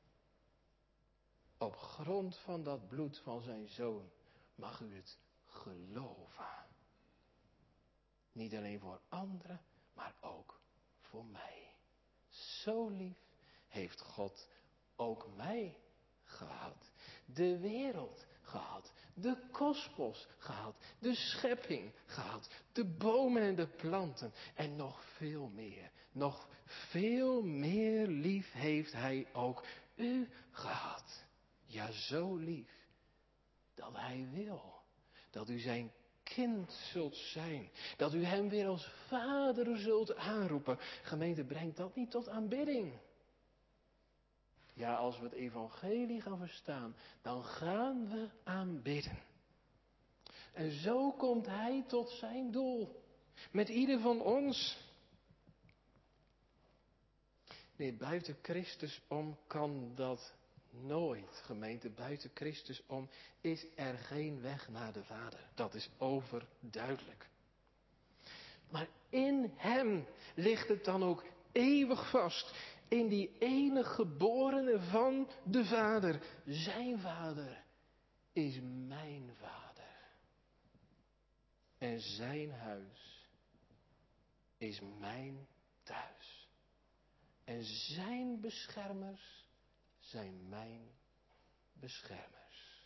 Op grond van dat bloed van zijn Zoon mag u het geloven. Niet alleen voor anderen, maar ook voor mij. Zo lief heeft God ook mij gehad. De wereld gehad. De kosmos gehad. De schepping gehad. De bomen en de planten. En nog veel meer. Nog veel meer lief heeft hij ook u gehad. Ja, zo lief. Dat hij wil. Dat u zijn kind zult zijn. Dat u hem weer als vader zult aanroepen. Gemeente, brengt dat niet tot aanbidding? Ja, als we het evangelie gaan verstaan, dan gaan we aanbidden. En zo komt hij tot zijn doel. Met ieder van ons. Nee, buiten Christus om kan dat nooit. Gemeente, buiten Christus om is er geen weg naar de Vader. Dat is overduidelijk. Maar in hem ligt het dan ook eeuwig vast. In die enige geborene van de Vader. Zijn Vader is mijn Vader. En zijn huis is mijn thuis. En zijn beschermers zijn mijn beschermers.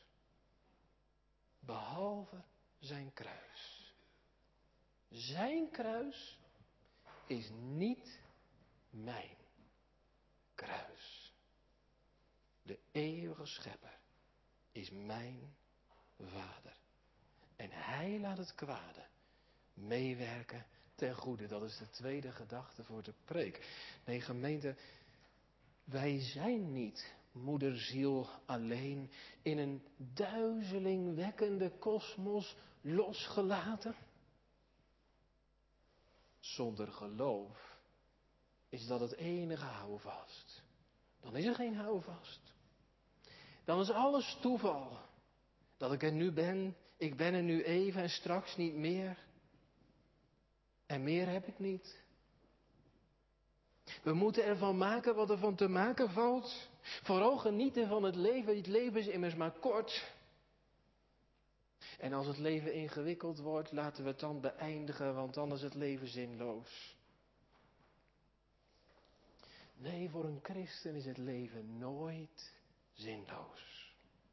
Behalve zijn kruis. Zijn kruis is niet mijn kruis. De eeuwige schepper is mijn Vader. En hij laat het kwade meewerken ten goede. Dat is de tweede gedachte voor de preek. Nee, gemeente, wij zijn niet moederziel alleen in een duizelingwekkende kosmos losgelaten. Zonder geloof is dat het enige houvast. Dan is er geen houvast. Dan is alles toeval. Dat ik er nu ben, ik ben er nu even en straks niet meer. En meer heb ik niet. We moeten ervan maken wat er van te maken valt. Vooral genieten van het leven. Het leven is immers maar kort. En als het leven ingewikkeld wordt, laten we het dan beëindigen, want dan is het leven zinloos. Nee, voor een christen is het leven nooit zinloos.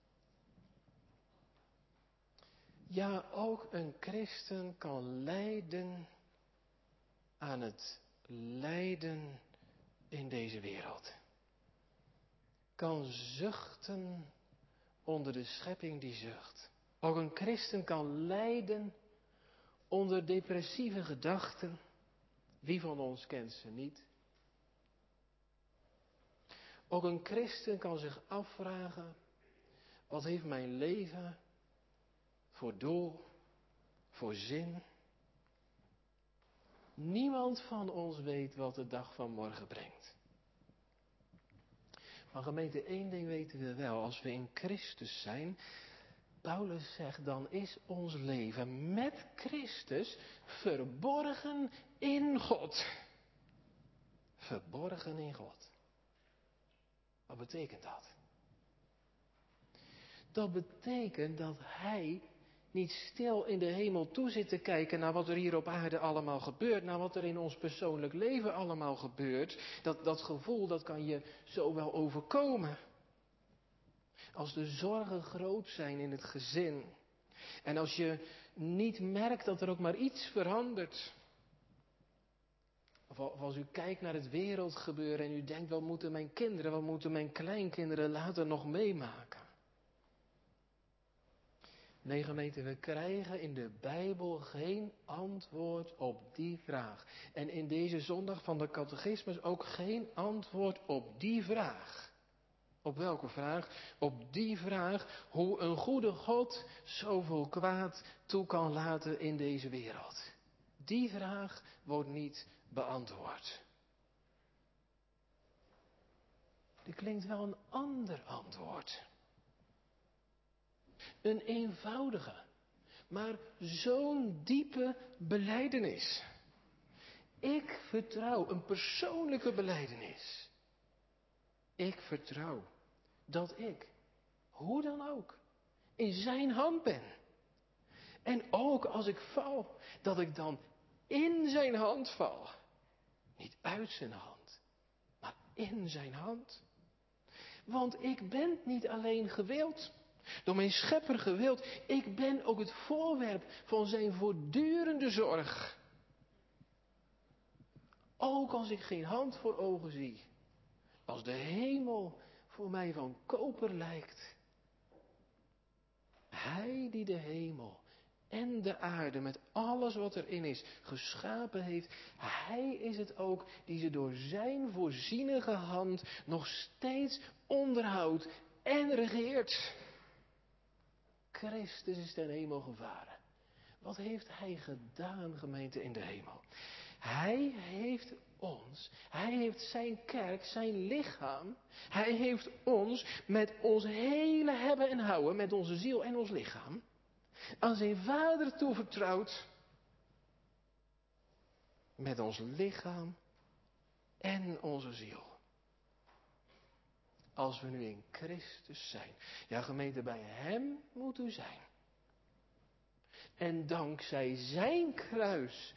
Ja, ook een christen kan lijden aan het lijden in deze wereld. Kan zuchten onder de schepping die zucht. Ook een christen kan lijden onder depressieve gedachten. Wie van ons kent ze niet? Ook een christen kan zich afvragen Wat heeft mijn leven voor doel, voor zin? Niemand van ons weet wat de dag van morgen brengt. Maar gemeente, één ding weten we wel. Als we in Christus zijn, Paulus zegt, dan is ons leven met Christus verborgen in God. Verborgen in God. Wat betekent dat? Dat betekent dat Hij niet stil in de hemel toe zit te kijken naar wat er hier op aarde allemaal gebeurt, naar wat er in ons persoonlijk leven allemaal gebeurt. Dat gevoel, dat kan je zo wel overkomen. Als de zorgen groot zijn in het gezin. En als je niet merkt dat er ook maar iets verandert. Of als u kijkt naar het wereldgebeuren en u denkt, wat moeten mijn kinderen, wat moeten mijn kleinkinderen later nog meemaken? Nee, gemeente, we krijgen in de Bijbel geen antwoord op die vraag. En in deze zondag van de catechismus ook geen antwoord op die vraag. Op welke vraag? Op die vraag hoe een goede God zoveel kwaad toe kan laten in deze wereld. Die vraag wordt niet beantwoord. Er klinkt wel een ander antwoord. Een eenvoudige, maar zo'n diepe belijdenis. Ik vertrouw, een persoonlijke belijdenis. Ik vertrouw dat ik, hoe dan ook, in zijn hand ben. En ook als ik val, dat ik dan in zijn hand val. Niet uit zijn hand, maar in zijn hand. Want ik ben niet alleen gewild, door mijn schepper gewild. Ik ben ook het voorwerp van zijn voortdurende zorg. Ook als ik geen hand voor ogen zie. Als de hemel voor mij van koper lijkt. Hij die de hemel en de aarde met alles wat erin is geschapen heeft. Hij is het ook die ze door zijn voorzienige hand nog steeds onderhoudt en regeert. Christus is ten hemel gevaren. Wat heeft hij gedaan, gemeente, in de hemel? Hij heeft zijn kerk, zijn lichaam. Hij heeft ons met ons hele hebben en houden, met onze ziel en ons lichaam, aan zijn Vader toevertrouwd. Met ons lichaam en onze ziel. Als we nu in Christus zijn. Ja, gemeente, bij hem moet u zijn. En dankzij zijn kruis,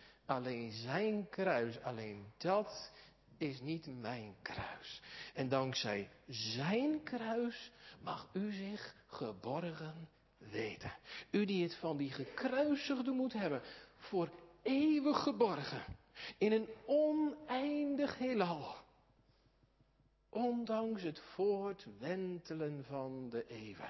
alleen dat is niet mijn kruis. En dankzij zijn kruis mag u zich geborgen weten. U die het van die gekruisigde moet hebben, voor eeuwig geborgen. In een oneindig heelal. Ondanks het voortwentelen van de eeuwen.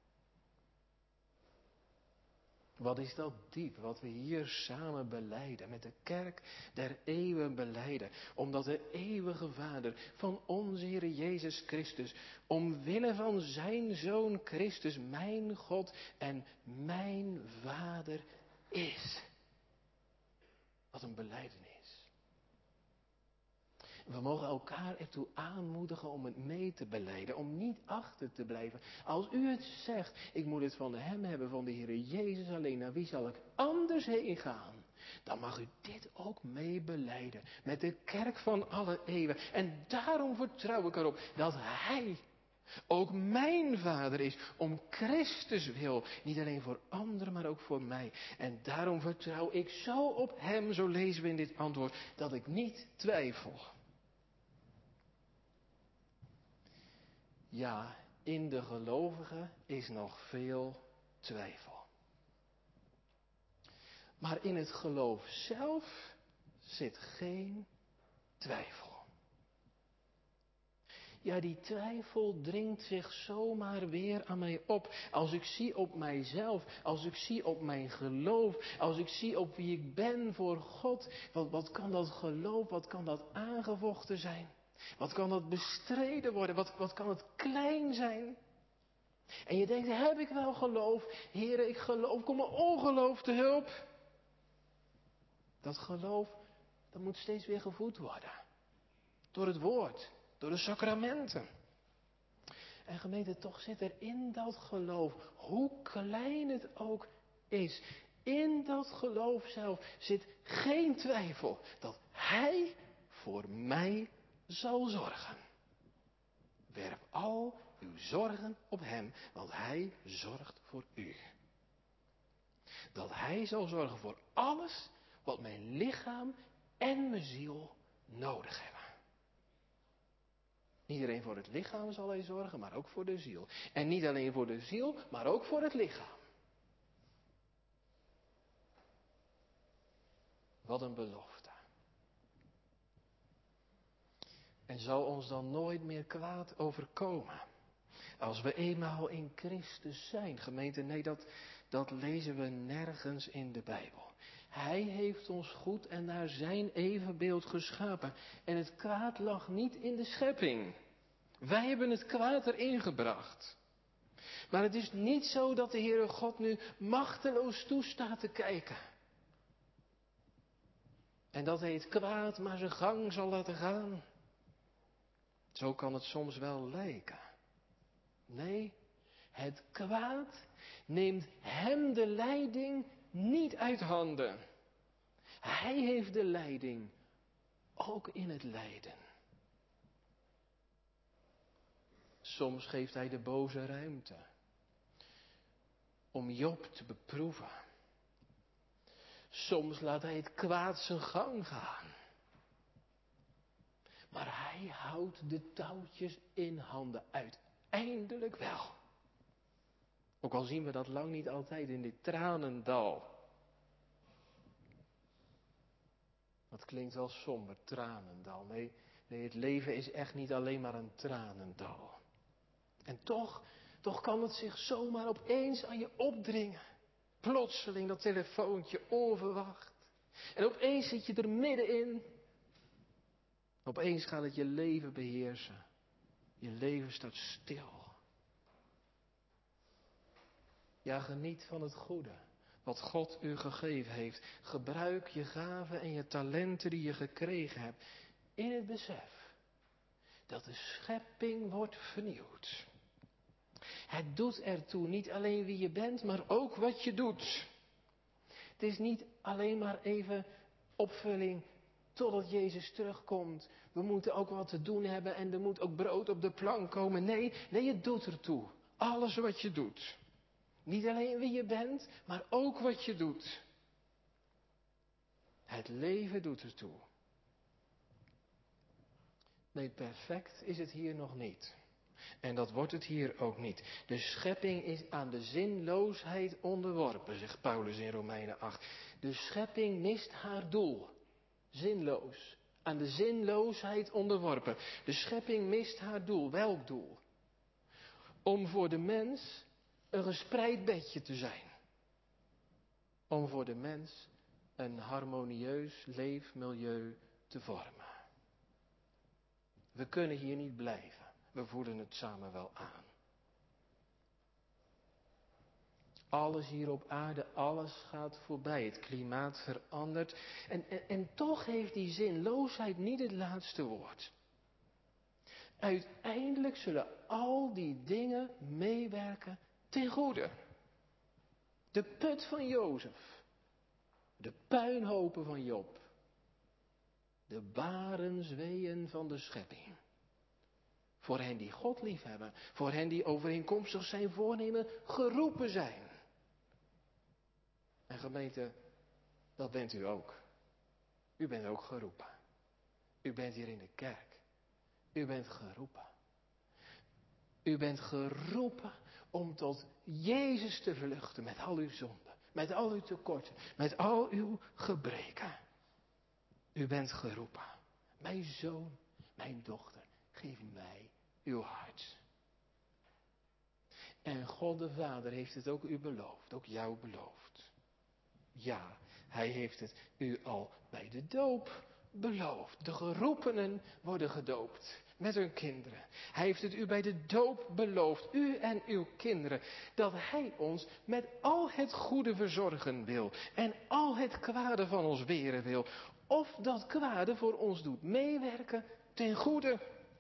Wat is dat diep, wat we hier samen belijden, met de kerk der eeuwen belijden. Omdat de eeuwige Vader van onze Heer Jezus Christus, omwille van zijn Zoon Christus, mijn God en mijn Vader is. Wat een belijdenis. We mogen elkaar ertoe aanmoedigen om het mee te belijden, om niet achter te blijven. Als u het zegt, ik moet het van hem hebben, van de Heer Jezus alleen, naar wie zal ik anders heen gaan? Dan mag u dit ook mee belijden, met de kerk van alle eeuwen. En daarom vertrouw ik erop dat hij ook mijn Vader is, om Christus wil. Niet alleen voor anderen, maar ook voor mij. En daarom vertrouw ik zo op hem, zo lezen we in dit antwoord, dat ik niet twijfel. Ja, in de gelovigen is nog veel twijfel. Maar in het geloof zelf zit geen twijfel. Ja, die twijfel dringt zich zomaar weer aan mij op. Als ik zie op mijzelf, als ik zie op mijn geloof, als ik zie op wie ik ben voor God. Wat kan dat geloof, wat kan dat aangevochten zijn? Wat kan dat bestreden worden? Wat kan het klein zijn? En je denkt, heb ik wel geloof? Heere, ik geloof, kom mijn ongeloof te hulp. Dat geloof, dat moet steeds weer gevoed worden. Door het woord, door de sacramenten. En gemeente, toch zit er in dat geloof, hoe klein het ook is, in dat geloof zelf zit geen twijfel dat Hij voor mij zal zorgen. Werp al uw zorgen op Hem, want Hij zorgt voor u. Dat Hij zal zorgen voor alles wat mijn lichaam en mijn ziel nodig hebben. Niet alleen voor het lichaam zal Hij zorgen, maar ook voor de ziel. En niet alleen voor de ziel, maar ook voor het lichaam. Wat een belofte. En zal ons dan nooit meer kwaad overkomen? Als we eenmaal in Christus zijn, gemeente, nee, dat lezen we nergens in de Bijbel. Hij heeft ons goed en naar zijn evenbeeld geschapen. En het kwaad lag niet in de schepping. Wij hebben het kwaad erin gebracht. Maar het is niet zo dat de Heere God nu machteloos toestaat te kijken. En dat hij het kwaad maar zijn gang zal laten gaan. Zo kan het soms wel lijken. Nee, het kwaad neemt hem de leiding niet uit handen. Hij heeft de leiding, ook in het lijden. Soms geeft hij de boze ruimte om Job te beproeven. Soms laat hij het kwaad zijn gang gaan. Maar hij houdt de touwtjes in handen, uiteindelijk wel. Ook al zien we dat lang niet altijd in dit tranendal. Dat klinkt wel somber, tranendal. Nee, het leven is echt niet alleen maar een tranendal. En toch kan het zich zomaar opeens aan je opdringen. Plotseling dat telefoontje, onverwacht. En opeens zit je er middenin. Opeens gaat het je leven beheersen. Je leven staat stil. Ja, geniet van het goede wat God u gegeven heeft. Gebruik je gaven en je talenten die je gekregen hebt. In het besef dat de schepping wordt vernieuwd. Het doet ertoe niet alleen wie je bent, maar ook wat je doet. Het is niet alleen maar even opvulling totdat Jezus terugkomt. We moeten ook wat te doen hebben en er moet ook brood op de plank komen. Nee, het doet ertoe. Alles wat je doet. Niet alleen wie je bent, maar ook wat je doet. Het leven doet ertoe. Nee, perfect is het hier nog niet. En dat wordt het hier ook niet. De schepping is aan de zinloosheid onderworpen, zegt Paulus in Romeinen 8. De schepping mist haar doel. Zinloos. Aan de zinloosheid onderworpen. De schepping mist haar doel. Welk doel? Om voor de mens een gespreid bedje te zijn. Om voor de mens een harmonieus leefmilieu te vormen. We kunnen hier niet blijven. We voelen het samen wel aan. Alles hier op aarde, alles gaat voorbij. Het klimaat verandert. En toch heeft die zinloosheid niet het laatste woord. Uiteindelijk zullen al die dingen meewerken ten goede. De put van Jozef. De puinhopen van Job. De barensweeën van de schepping. Voor hen die God liefhebben. Voor hen die overeenkomstig zijn voornemen geroepen zijn. En gemeente, dat bent u ook. U bent ook geroepen. U bent hier in de kerk. U bent geroepen. U bent geroepen om tot Jezus te vluchten met al uw zonden. Met al uw tekorten. Met al uw gebreken. U bent geroepen. Mijn zoon, mijn dochter, geef mij uw hart. En God de Vader heeft het ook u beloofd. Ook jou beloofd. Ja, hij heeft het u al bij de doop beloofd. De geroepenen worden gedoopt met hun kinderen. Hij heeft het u bij de doop beloofd, u en uw kinderen, dat hij ons met al het goede verzorgen wil en al het kwade van ons weren wil. Of dat kwade voor ons doet meewerken ten goede.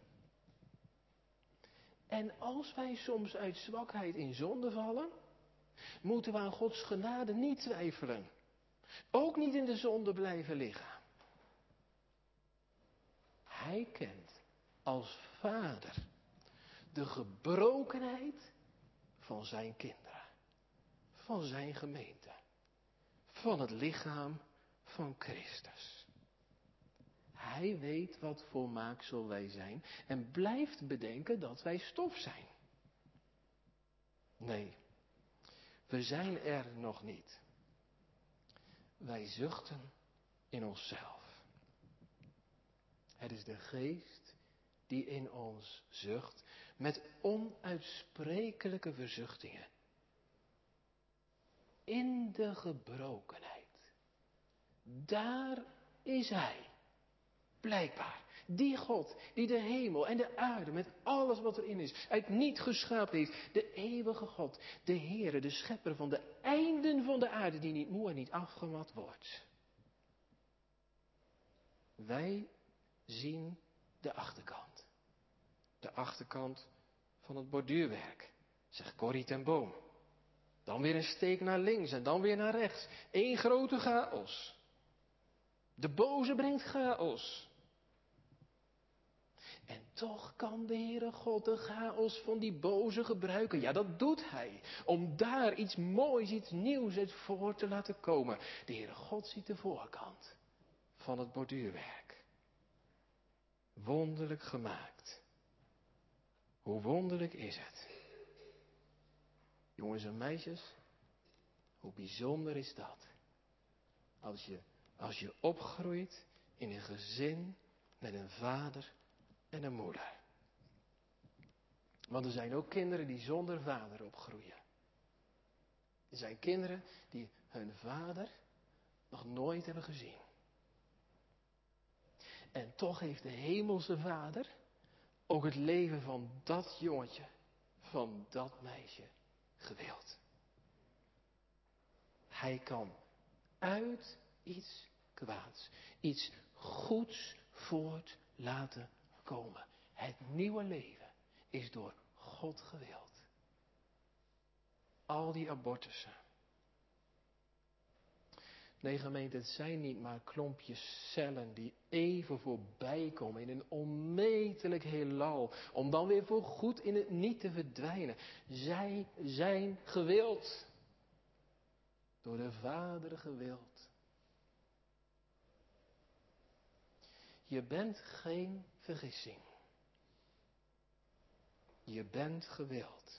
En als wij soms uit zwakheid in zonde vallen, moeten we aan Gods genade niet twijfelen. Ook niet in de zonde blijven liggen. Hij kent als vader de gebrokenheid van zijn kinderen, van zijn gemeente, van het lichaam van Christus. Hij weet wat voor maaksel wij zijn en blijft bedenken dat wij stof zijn. Nee, we zijn er nog niet. Wij zuchten in onszelf. Het is de geest die in ons zucht met onuitsprekelijke verzuchtingen. In de gebrokenheid. Daar is hij. Blijkbaar. Die God die de hemel en de aarde met alles wat erin is uit niet geschapen heeft. De eeuwige God. De Heere, de schepper van de einden van de aarde die niet moe en niet afgemat wordt. Wij zien de achterkant. De achterkant van het borduurwerk, zegt Corrie ten Boom. Dan weer een steek naar links en dan weer naar rechts. Eén grote chaos. De boze brengt chaos. En toch kan de Heere God de chaos van die boze gebruiken. Ja, dat doet hij. Om daar iets moois, iets nieuws uit voor te laten komen. De Heere God ziet de voorkant van het borduurwerk. Wonderlijk gemaakt. Hoe wonderlijk is het? Jongens en meisjes, hoe bijzonder is dat? Als je opgroeit in een gezin met een vader en een moeder. Want er zijn ook kinderen die zonder vader opgroeien. Er zijn kinderen die hun vader nog nooit hebben gezien. En toch heeft de hemelse vader ook het leven van dat jongetje, van dat meisje gewild. Hij kan uit iets kwaads, iets goeds voort laten komen. Het nieuwe leven is door God gewild. Al die abortussen. Nee, gemeente, het zijn niet maar klompjes cellen die even voorbij komen in een onmetelijk heelal, om dan weer voorgoed in het niet te verdwijnen. Zij zijn gewild. Door de Vader gewild. Je bent geen vergissing. Je bent gewild.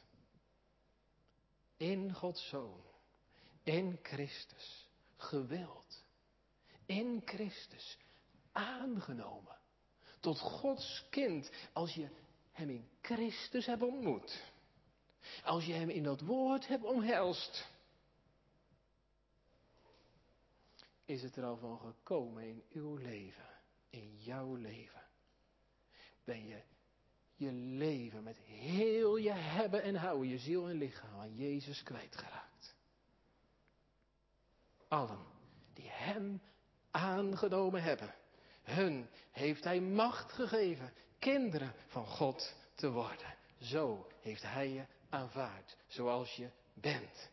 In Gods Zoon. In Christus. Gewild. In Christus. Aangenomen. Tot Gods kind. Als je hem in Christus hebt ontmoet. Als je hem in dat woord hebt omhelst. Is het er al van gekomen in uw leven. In jouw leven. Ben je je leven met heel je hebben en houden, je ziel en lichaam aan Jezus kwijtgeraakt. Allen die hem aangenomen hebben, hun heeft hij macht gegeven kinderen van God te worden. Zo heeft hij je aanvaard, zoals je bent.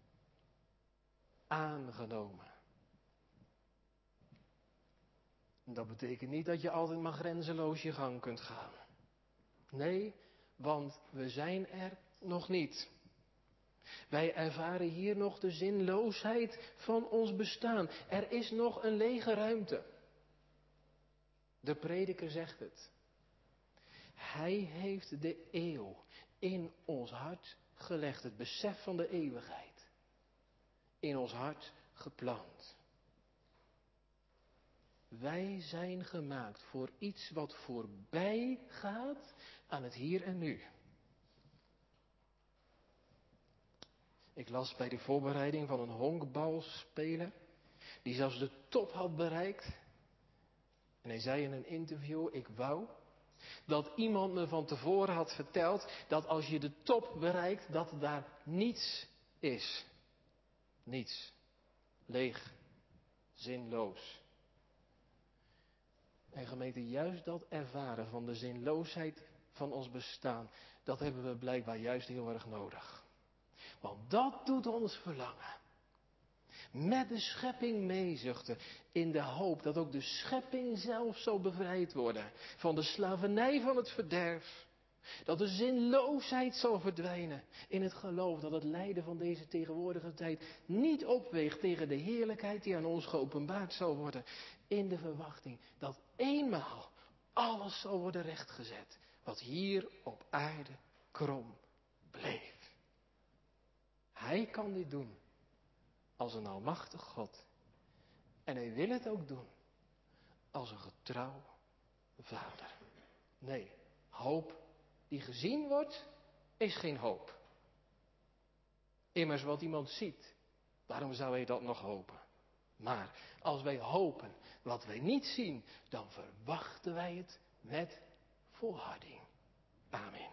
Aangenomen. Dat betekent niet dat je altijd maar grenzeloos je gang kunt gaan. Nee, want we zijn er nog niet. Wij ervaren hier nog de zinloosheid van ons bestaan. Er is nog een lege ruimte. De prediker zegt het. Hij heeft de eeuw in ons hart gelegd. Het besef van de eeuwigheid. In ons hart geplant. Wij zijn gemaakt voor iets wat voorbij gaat aan het hier en nu. Ik las bij de voorbereiding van een honkbalspeler die zelfs de top had bereikt. En hij zei in een interview, ik wou dat iemand me van tevoren had verteld dat als je de top bereikt, dat daar niets is. Niets. Leeg. Zinloos. En gemeente, juist dat ervaren van de zinloosheid van ons bestaan, dat hebben we blijkbaar juist heel erg nodig. Want dat doet ons verlangen. Met de schepping meezuchten in de hoop dat ook de schepping zelf zal bevrijd worden van de slavernij van het verderf. Dat de zinloosheid zal verdwijnen in het geloof dat het lijden van deze tegenwoordige tijd niet opweegt tegen de heerlijkheid die aan ons geopenbaard zal worden. In de verwachting dat eenmaal alles zal worden rechtgezet wat hier op aarde krom bleef. Hij kan dit doen als een almachtig God. En hij wil het ook doen als een getrouw vader. Nee, hoop die gezien wordt, is geen hoop. Immers wat iemand ziet, waarom zou hij dat nog hopen? Maar als wij hopen wat wij niet zien, dan verwachten wij het met volharding. Amen.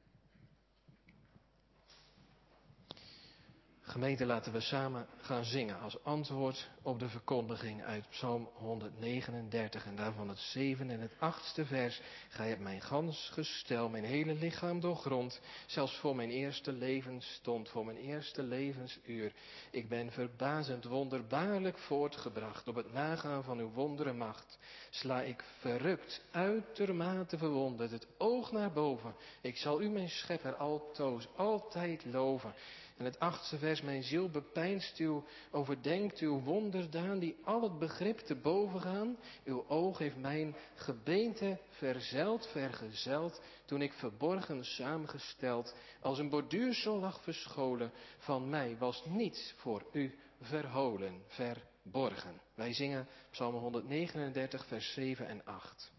Gemeente, laten we samen gaan zingen als antwoord op de verkondiging uit Psalm 139 en daarvan het 7e en het 8e vers. Gij hebt mijn gans gestel, mijn hele lichaam doorgrond, zelfs voor mijn eerste levensstond, voor mijn eerste levensuur. Ik ben verbazend wonderbaarlijk voortgebracht op het nagaan van uw wondere macht. Sla ik verrukt, uitermate verwonderd, het oog naar boven. Ik zal u, mijn schepper, altoos, altijd loven. En het 8e vers, mijn ziel bepeinst uw, overdenkt uw wonderdaan die al het begrip te boven gaan. Uw oog heeft mijn gebeente verzeld, vergezeld, toen ik verborgen samengesteld, als een borduursel lag verscholen, van mij was niets voor u verholen, verborgen. Wij zingen Psalm 139, vers 7 en 8.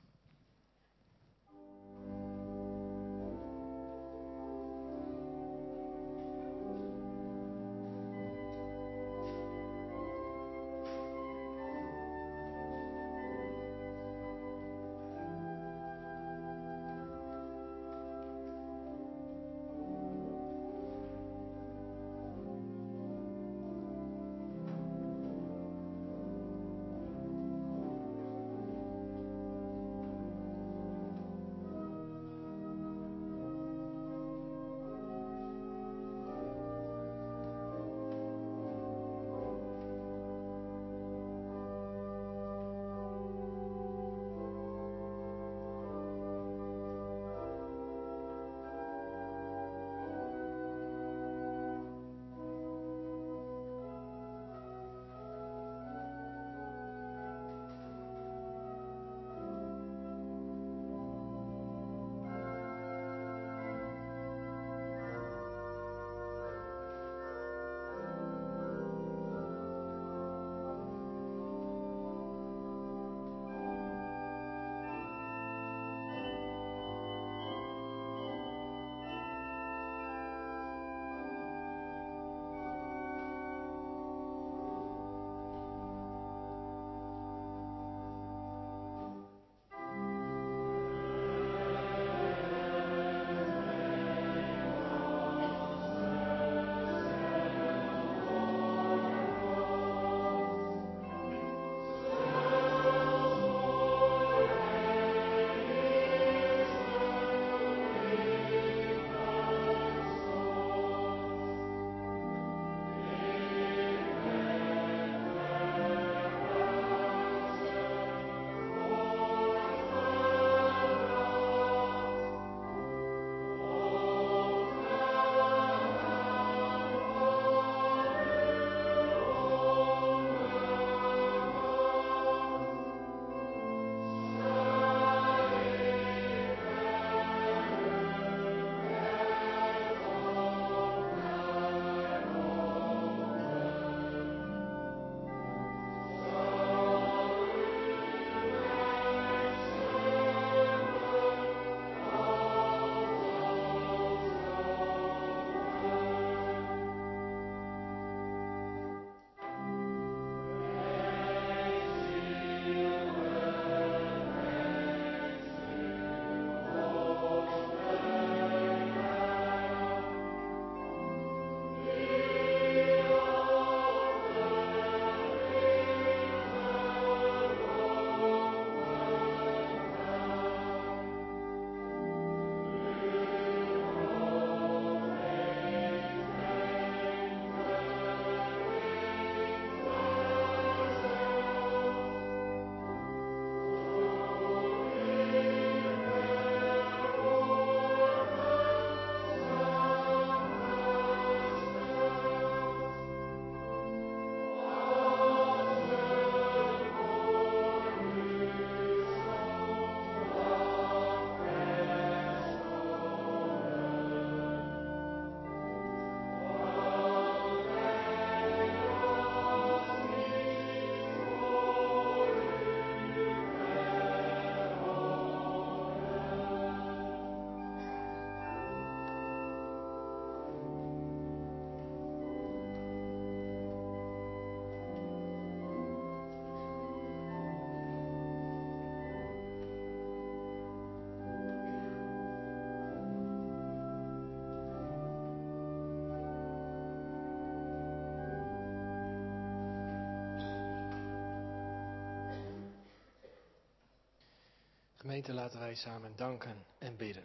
Gemeente, laten wij samen danken en bidden.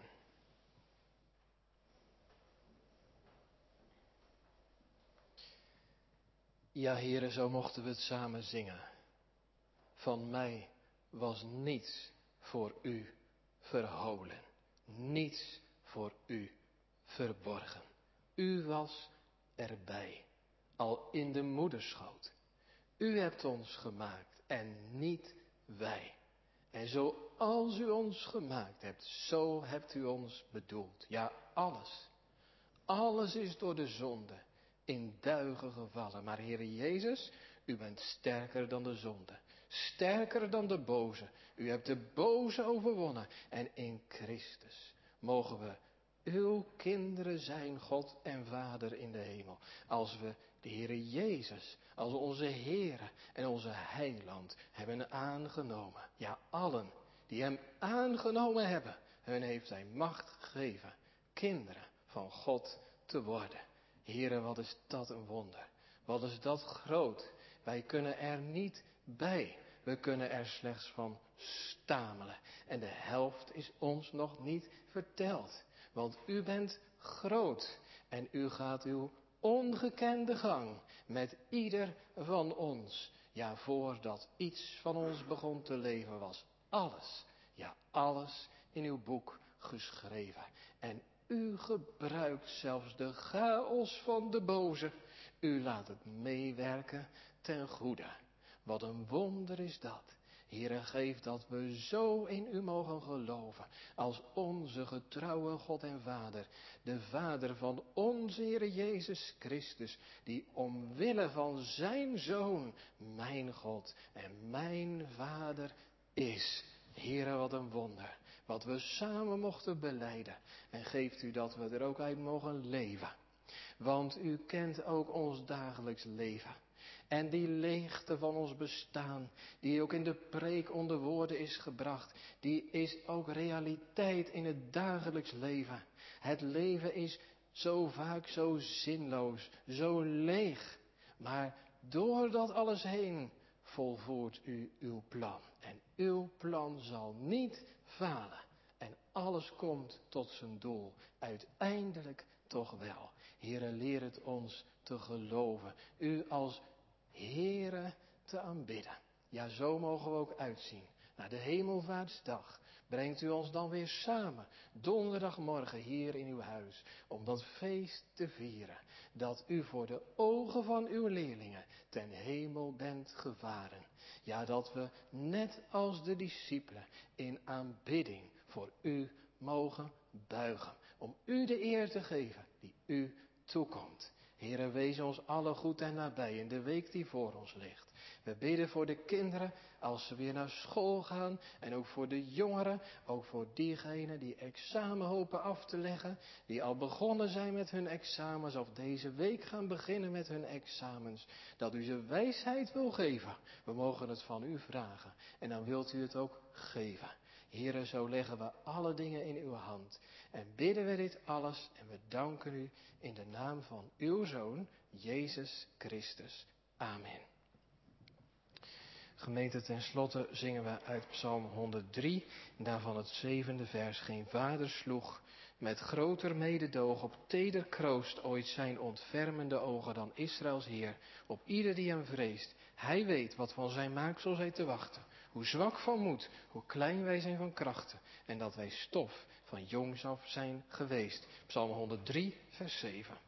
Ja, Heere, zo mochten we het samen zingen. Van mij was niets voor u verholen, niets voor u verborgen. U was erbij, al in de moederschoot. U hebt ons gemaakt en niet wij. En zoals u ons gemaakt hebt, zo hebt u ons bedoeld. Ja, alles is door de zonde in duigen gevallen. Maar Heere Jezus, u bent sterker dan de zonde. Sterker dan de boze. U hebt de boze overwonnen. En in Christus mogen we uw kinderen zijn, God en Vader in de hemel. Als we de Heere Jezus als onze Heere en onze Heiland hebben aangenomen. Ja, allen die hem aangenomen hebben, hun heeft hij macht gegeven kinderen van God te worden. Heere, wat is dat een wonder. Wat is dat groot. Wij kunnen er niet bij. We kunnen er slechts van stamelen. En de helft is ons nog niet verteld. Want u bent groot. En u gaat uw ongekende gang met ieder van ons. Ja, voordat iets van ons begon te leven was alles. Ja, alles in uw boek geschreven. En u gebruikt zelfs de chaos van de boze. U laat het meewerken ten goede. Wat een wonder is dat. Heere, geef dat we zo in u mogen geloven. Als onze getrouwe God en Vader. De Vader van onze Heere Jezus Christus. Die omwille van zijn Zoon mijn God en mijn Vader is. Heere, wat een wonder. Wat we samen mochten belijden. En geeft u dat we er ook uit mogen leven. Want u kent ook ons dagelijks leven. En die leegte van ons bestaan, die ook in de preek onder woorden is gebracht, die is ook realiteit in het dagelijks leven. Het leven is zo vaak zo zinloos, zo leeg. Maar door dat alles heen volvoert u uw plan. En uw plan zal niet falen. En alles komt tot zijn doel. Uiteindelijk toch wel. Heere, leer het ons te geloven. U als Heere te aanbidden. Ja, zo mogen we ook uitzien. Naar de hemelvaartsdag brengt u ons dan weer samen, donderdagmorgen hier in uw huis, om dat feest te vieren, dat u voor de ogen van uw leerlingen ten hemel bent gevaren. Ja, dat we net als de discipelen in aanbidding voor u mogen buigen, om u de eer te geven die u toekomt. Heere, wees ons allen goed en nabij in de week die voor ons ligt. We bidden voor de kinderen als ze weer naar school gaan. En ook voor de jongeren. Ook voor diegenen die examen hopen af te leggen. Die al begonnen zijn met hun examens. Of deze week gaan beginnen met hun examens. Dat u ze wijsheid wil geven. We mogen het van u vragen. En dan wilt u het ook geven. Heere, zo leggen we alle dingen in uw hand. En bidden we dit alles en we danken u in de naam van uw Zoon, Jezus Christus. Amen. Gemeente, ten slotte zingen we uit Psalm 103, en daarvan het 7e vers. Geen vader sloeg met groter mededoog op teder kroost ooit zijn ontfermende ogen dan Israëls Heer, op ieder die hem vreest. Hij weet wat van zijn maaksel zij te wachten, hoe zwak van moed, hoe klein wij zijn van krachten, en dat wij stof van jongs af zijn geweest. Psalm 103, vers 7.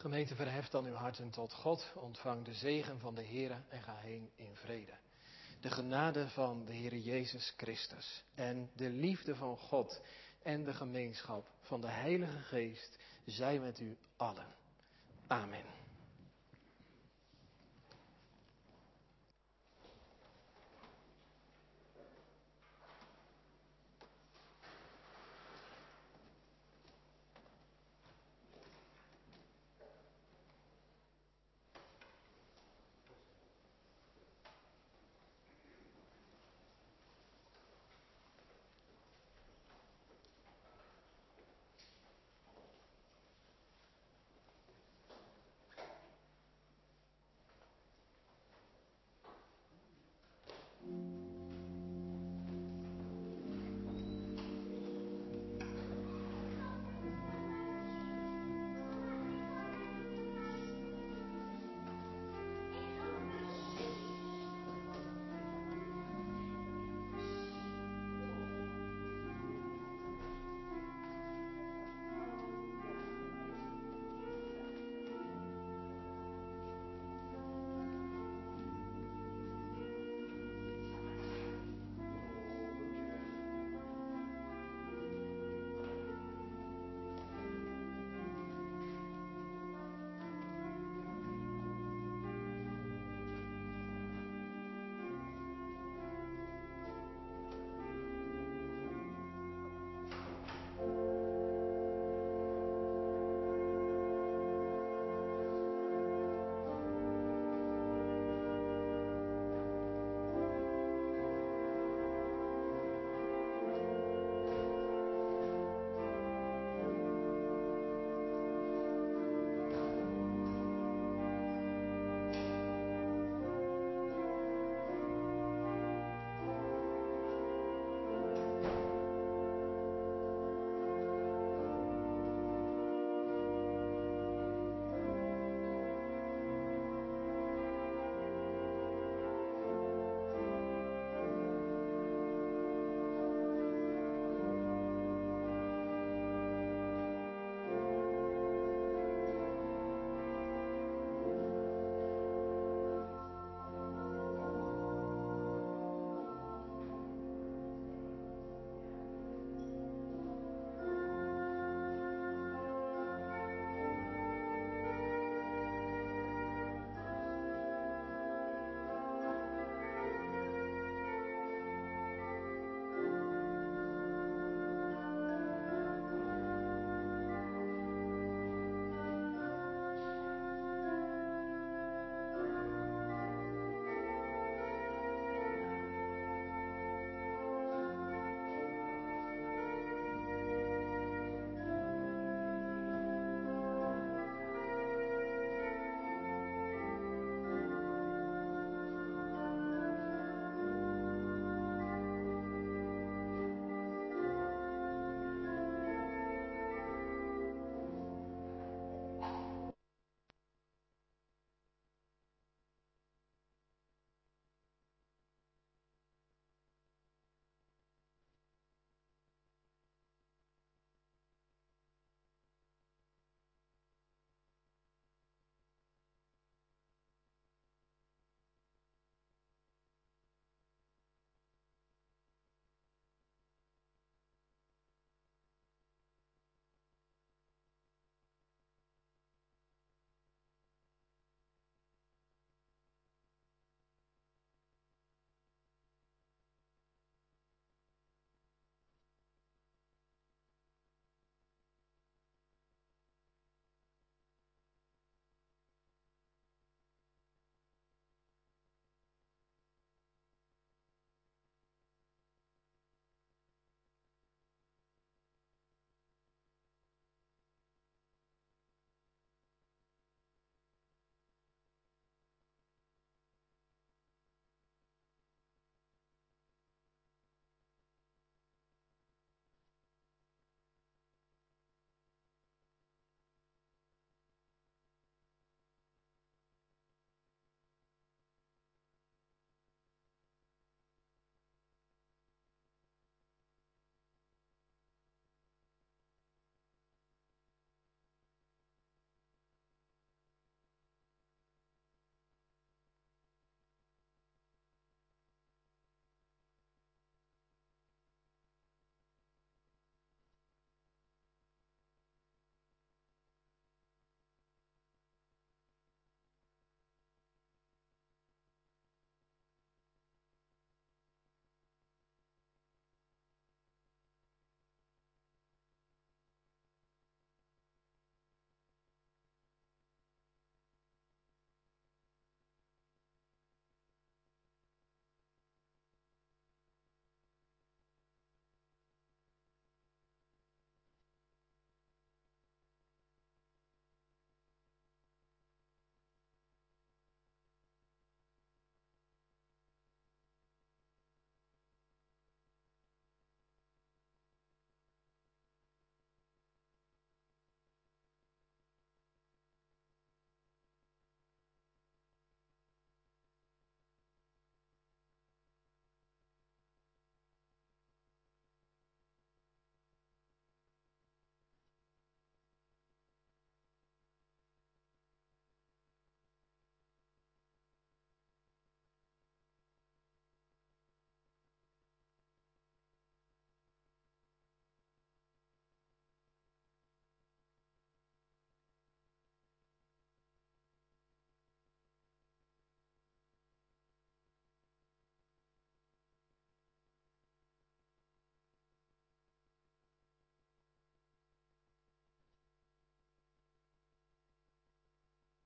Gemeente, verheft dan uw harten tot God, ontvang de zegen van de Heere en ga heen in vrede. De genade van de Heere Jezus Christus en de liefde van God en de gemeenschap van de Heilige Geest zij met u allen. Amen.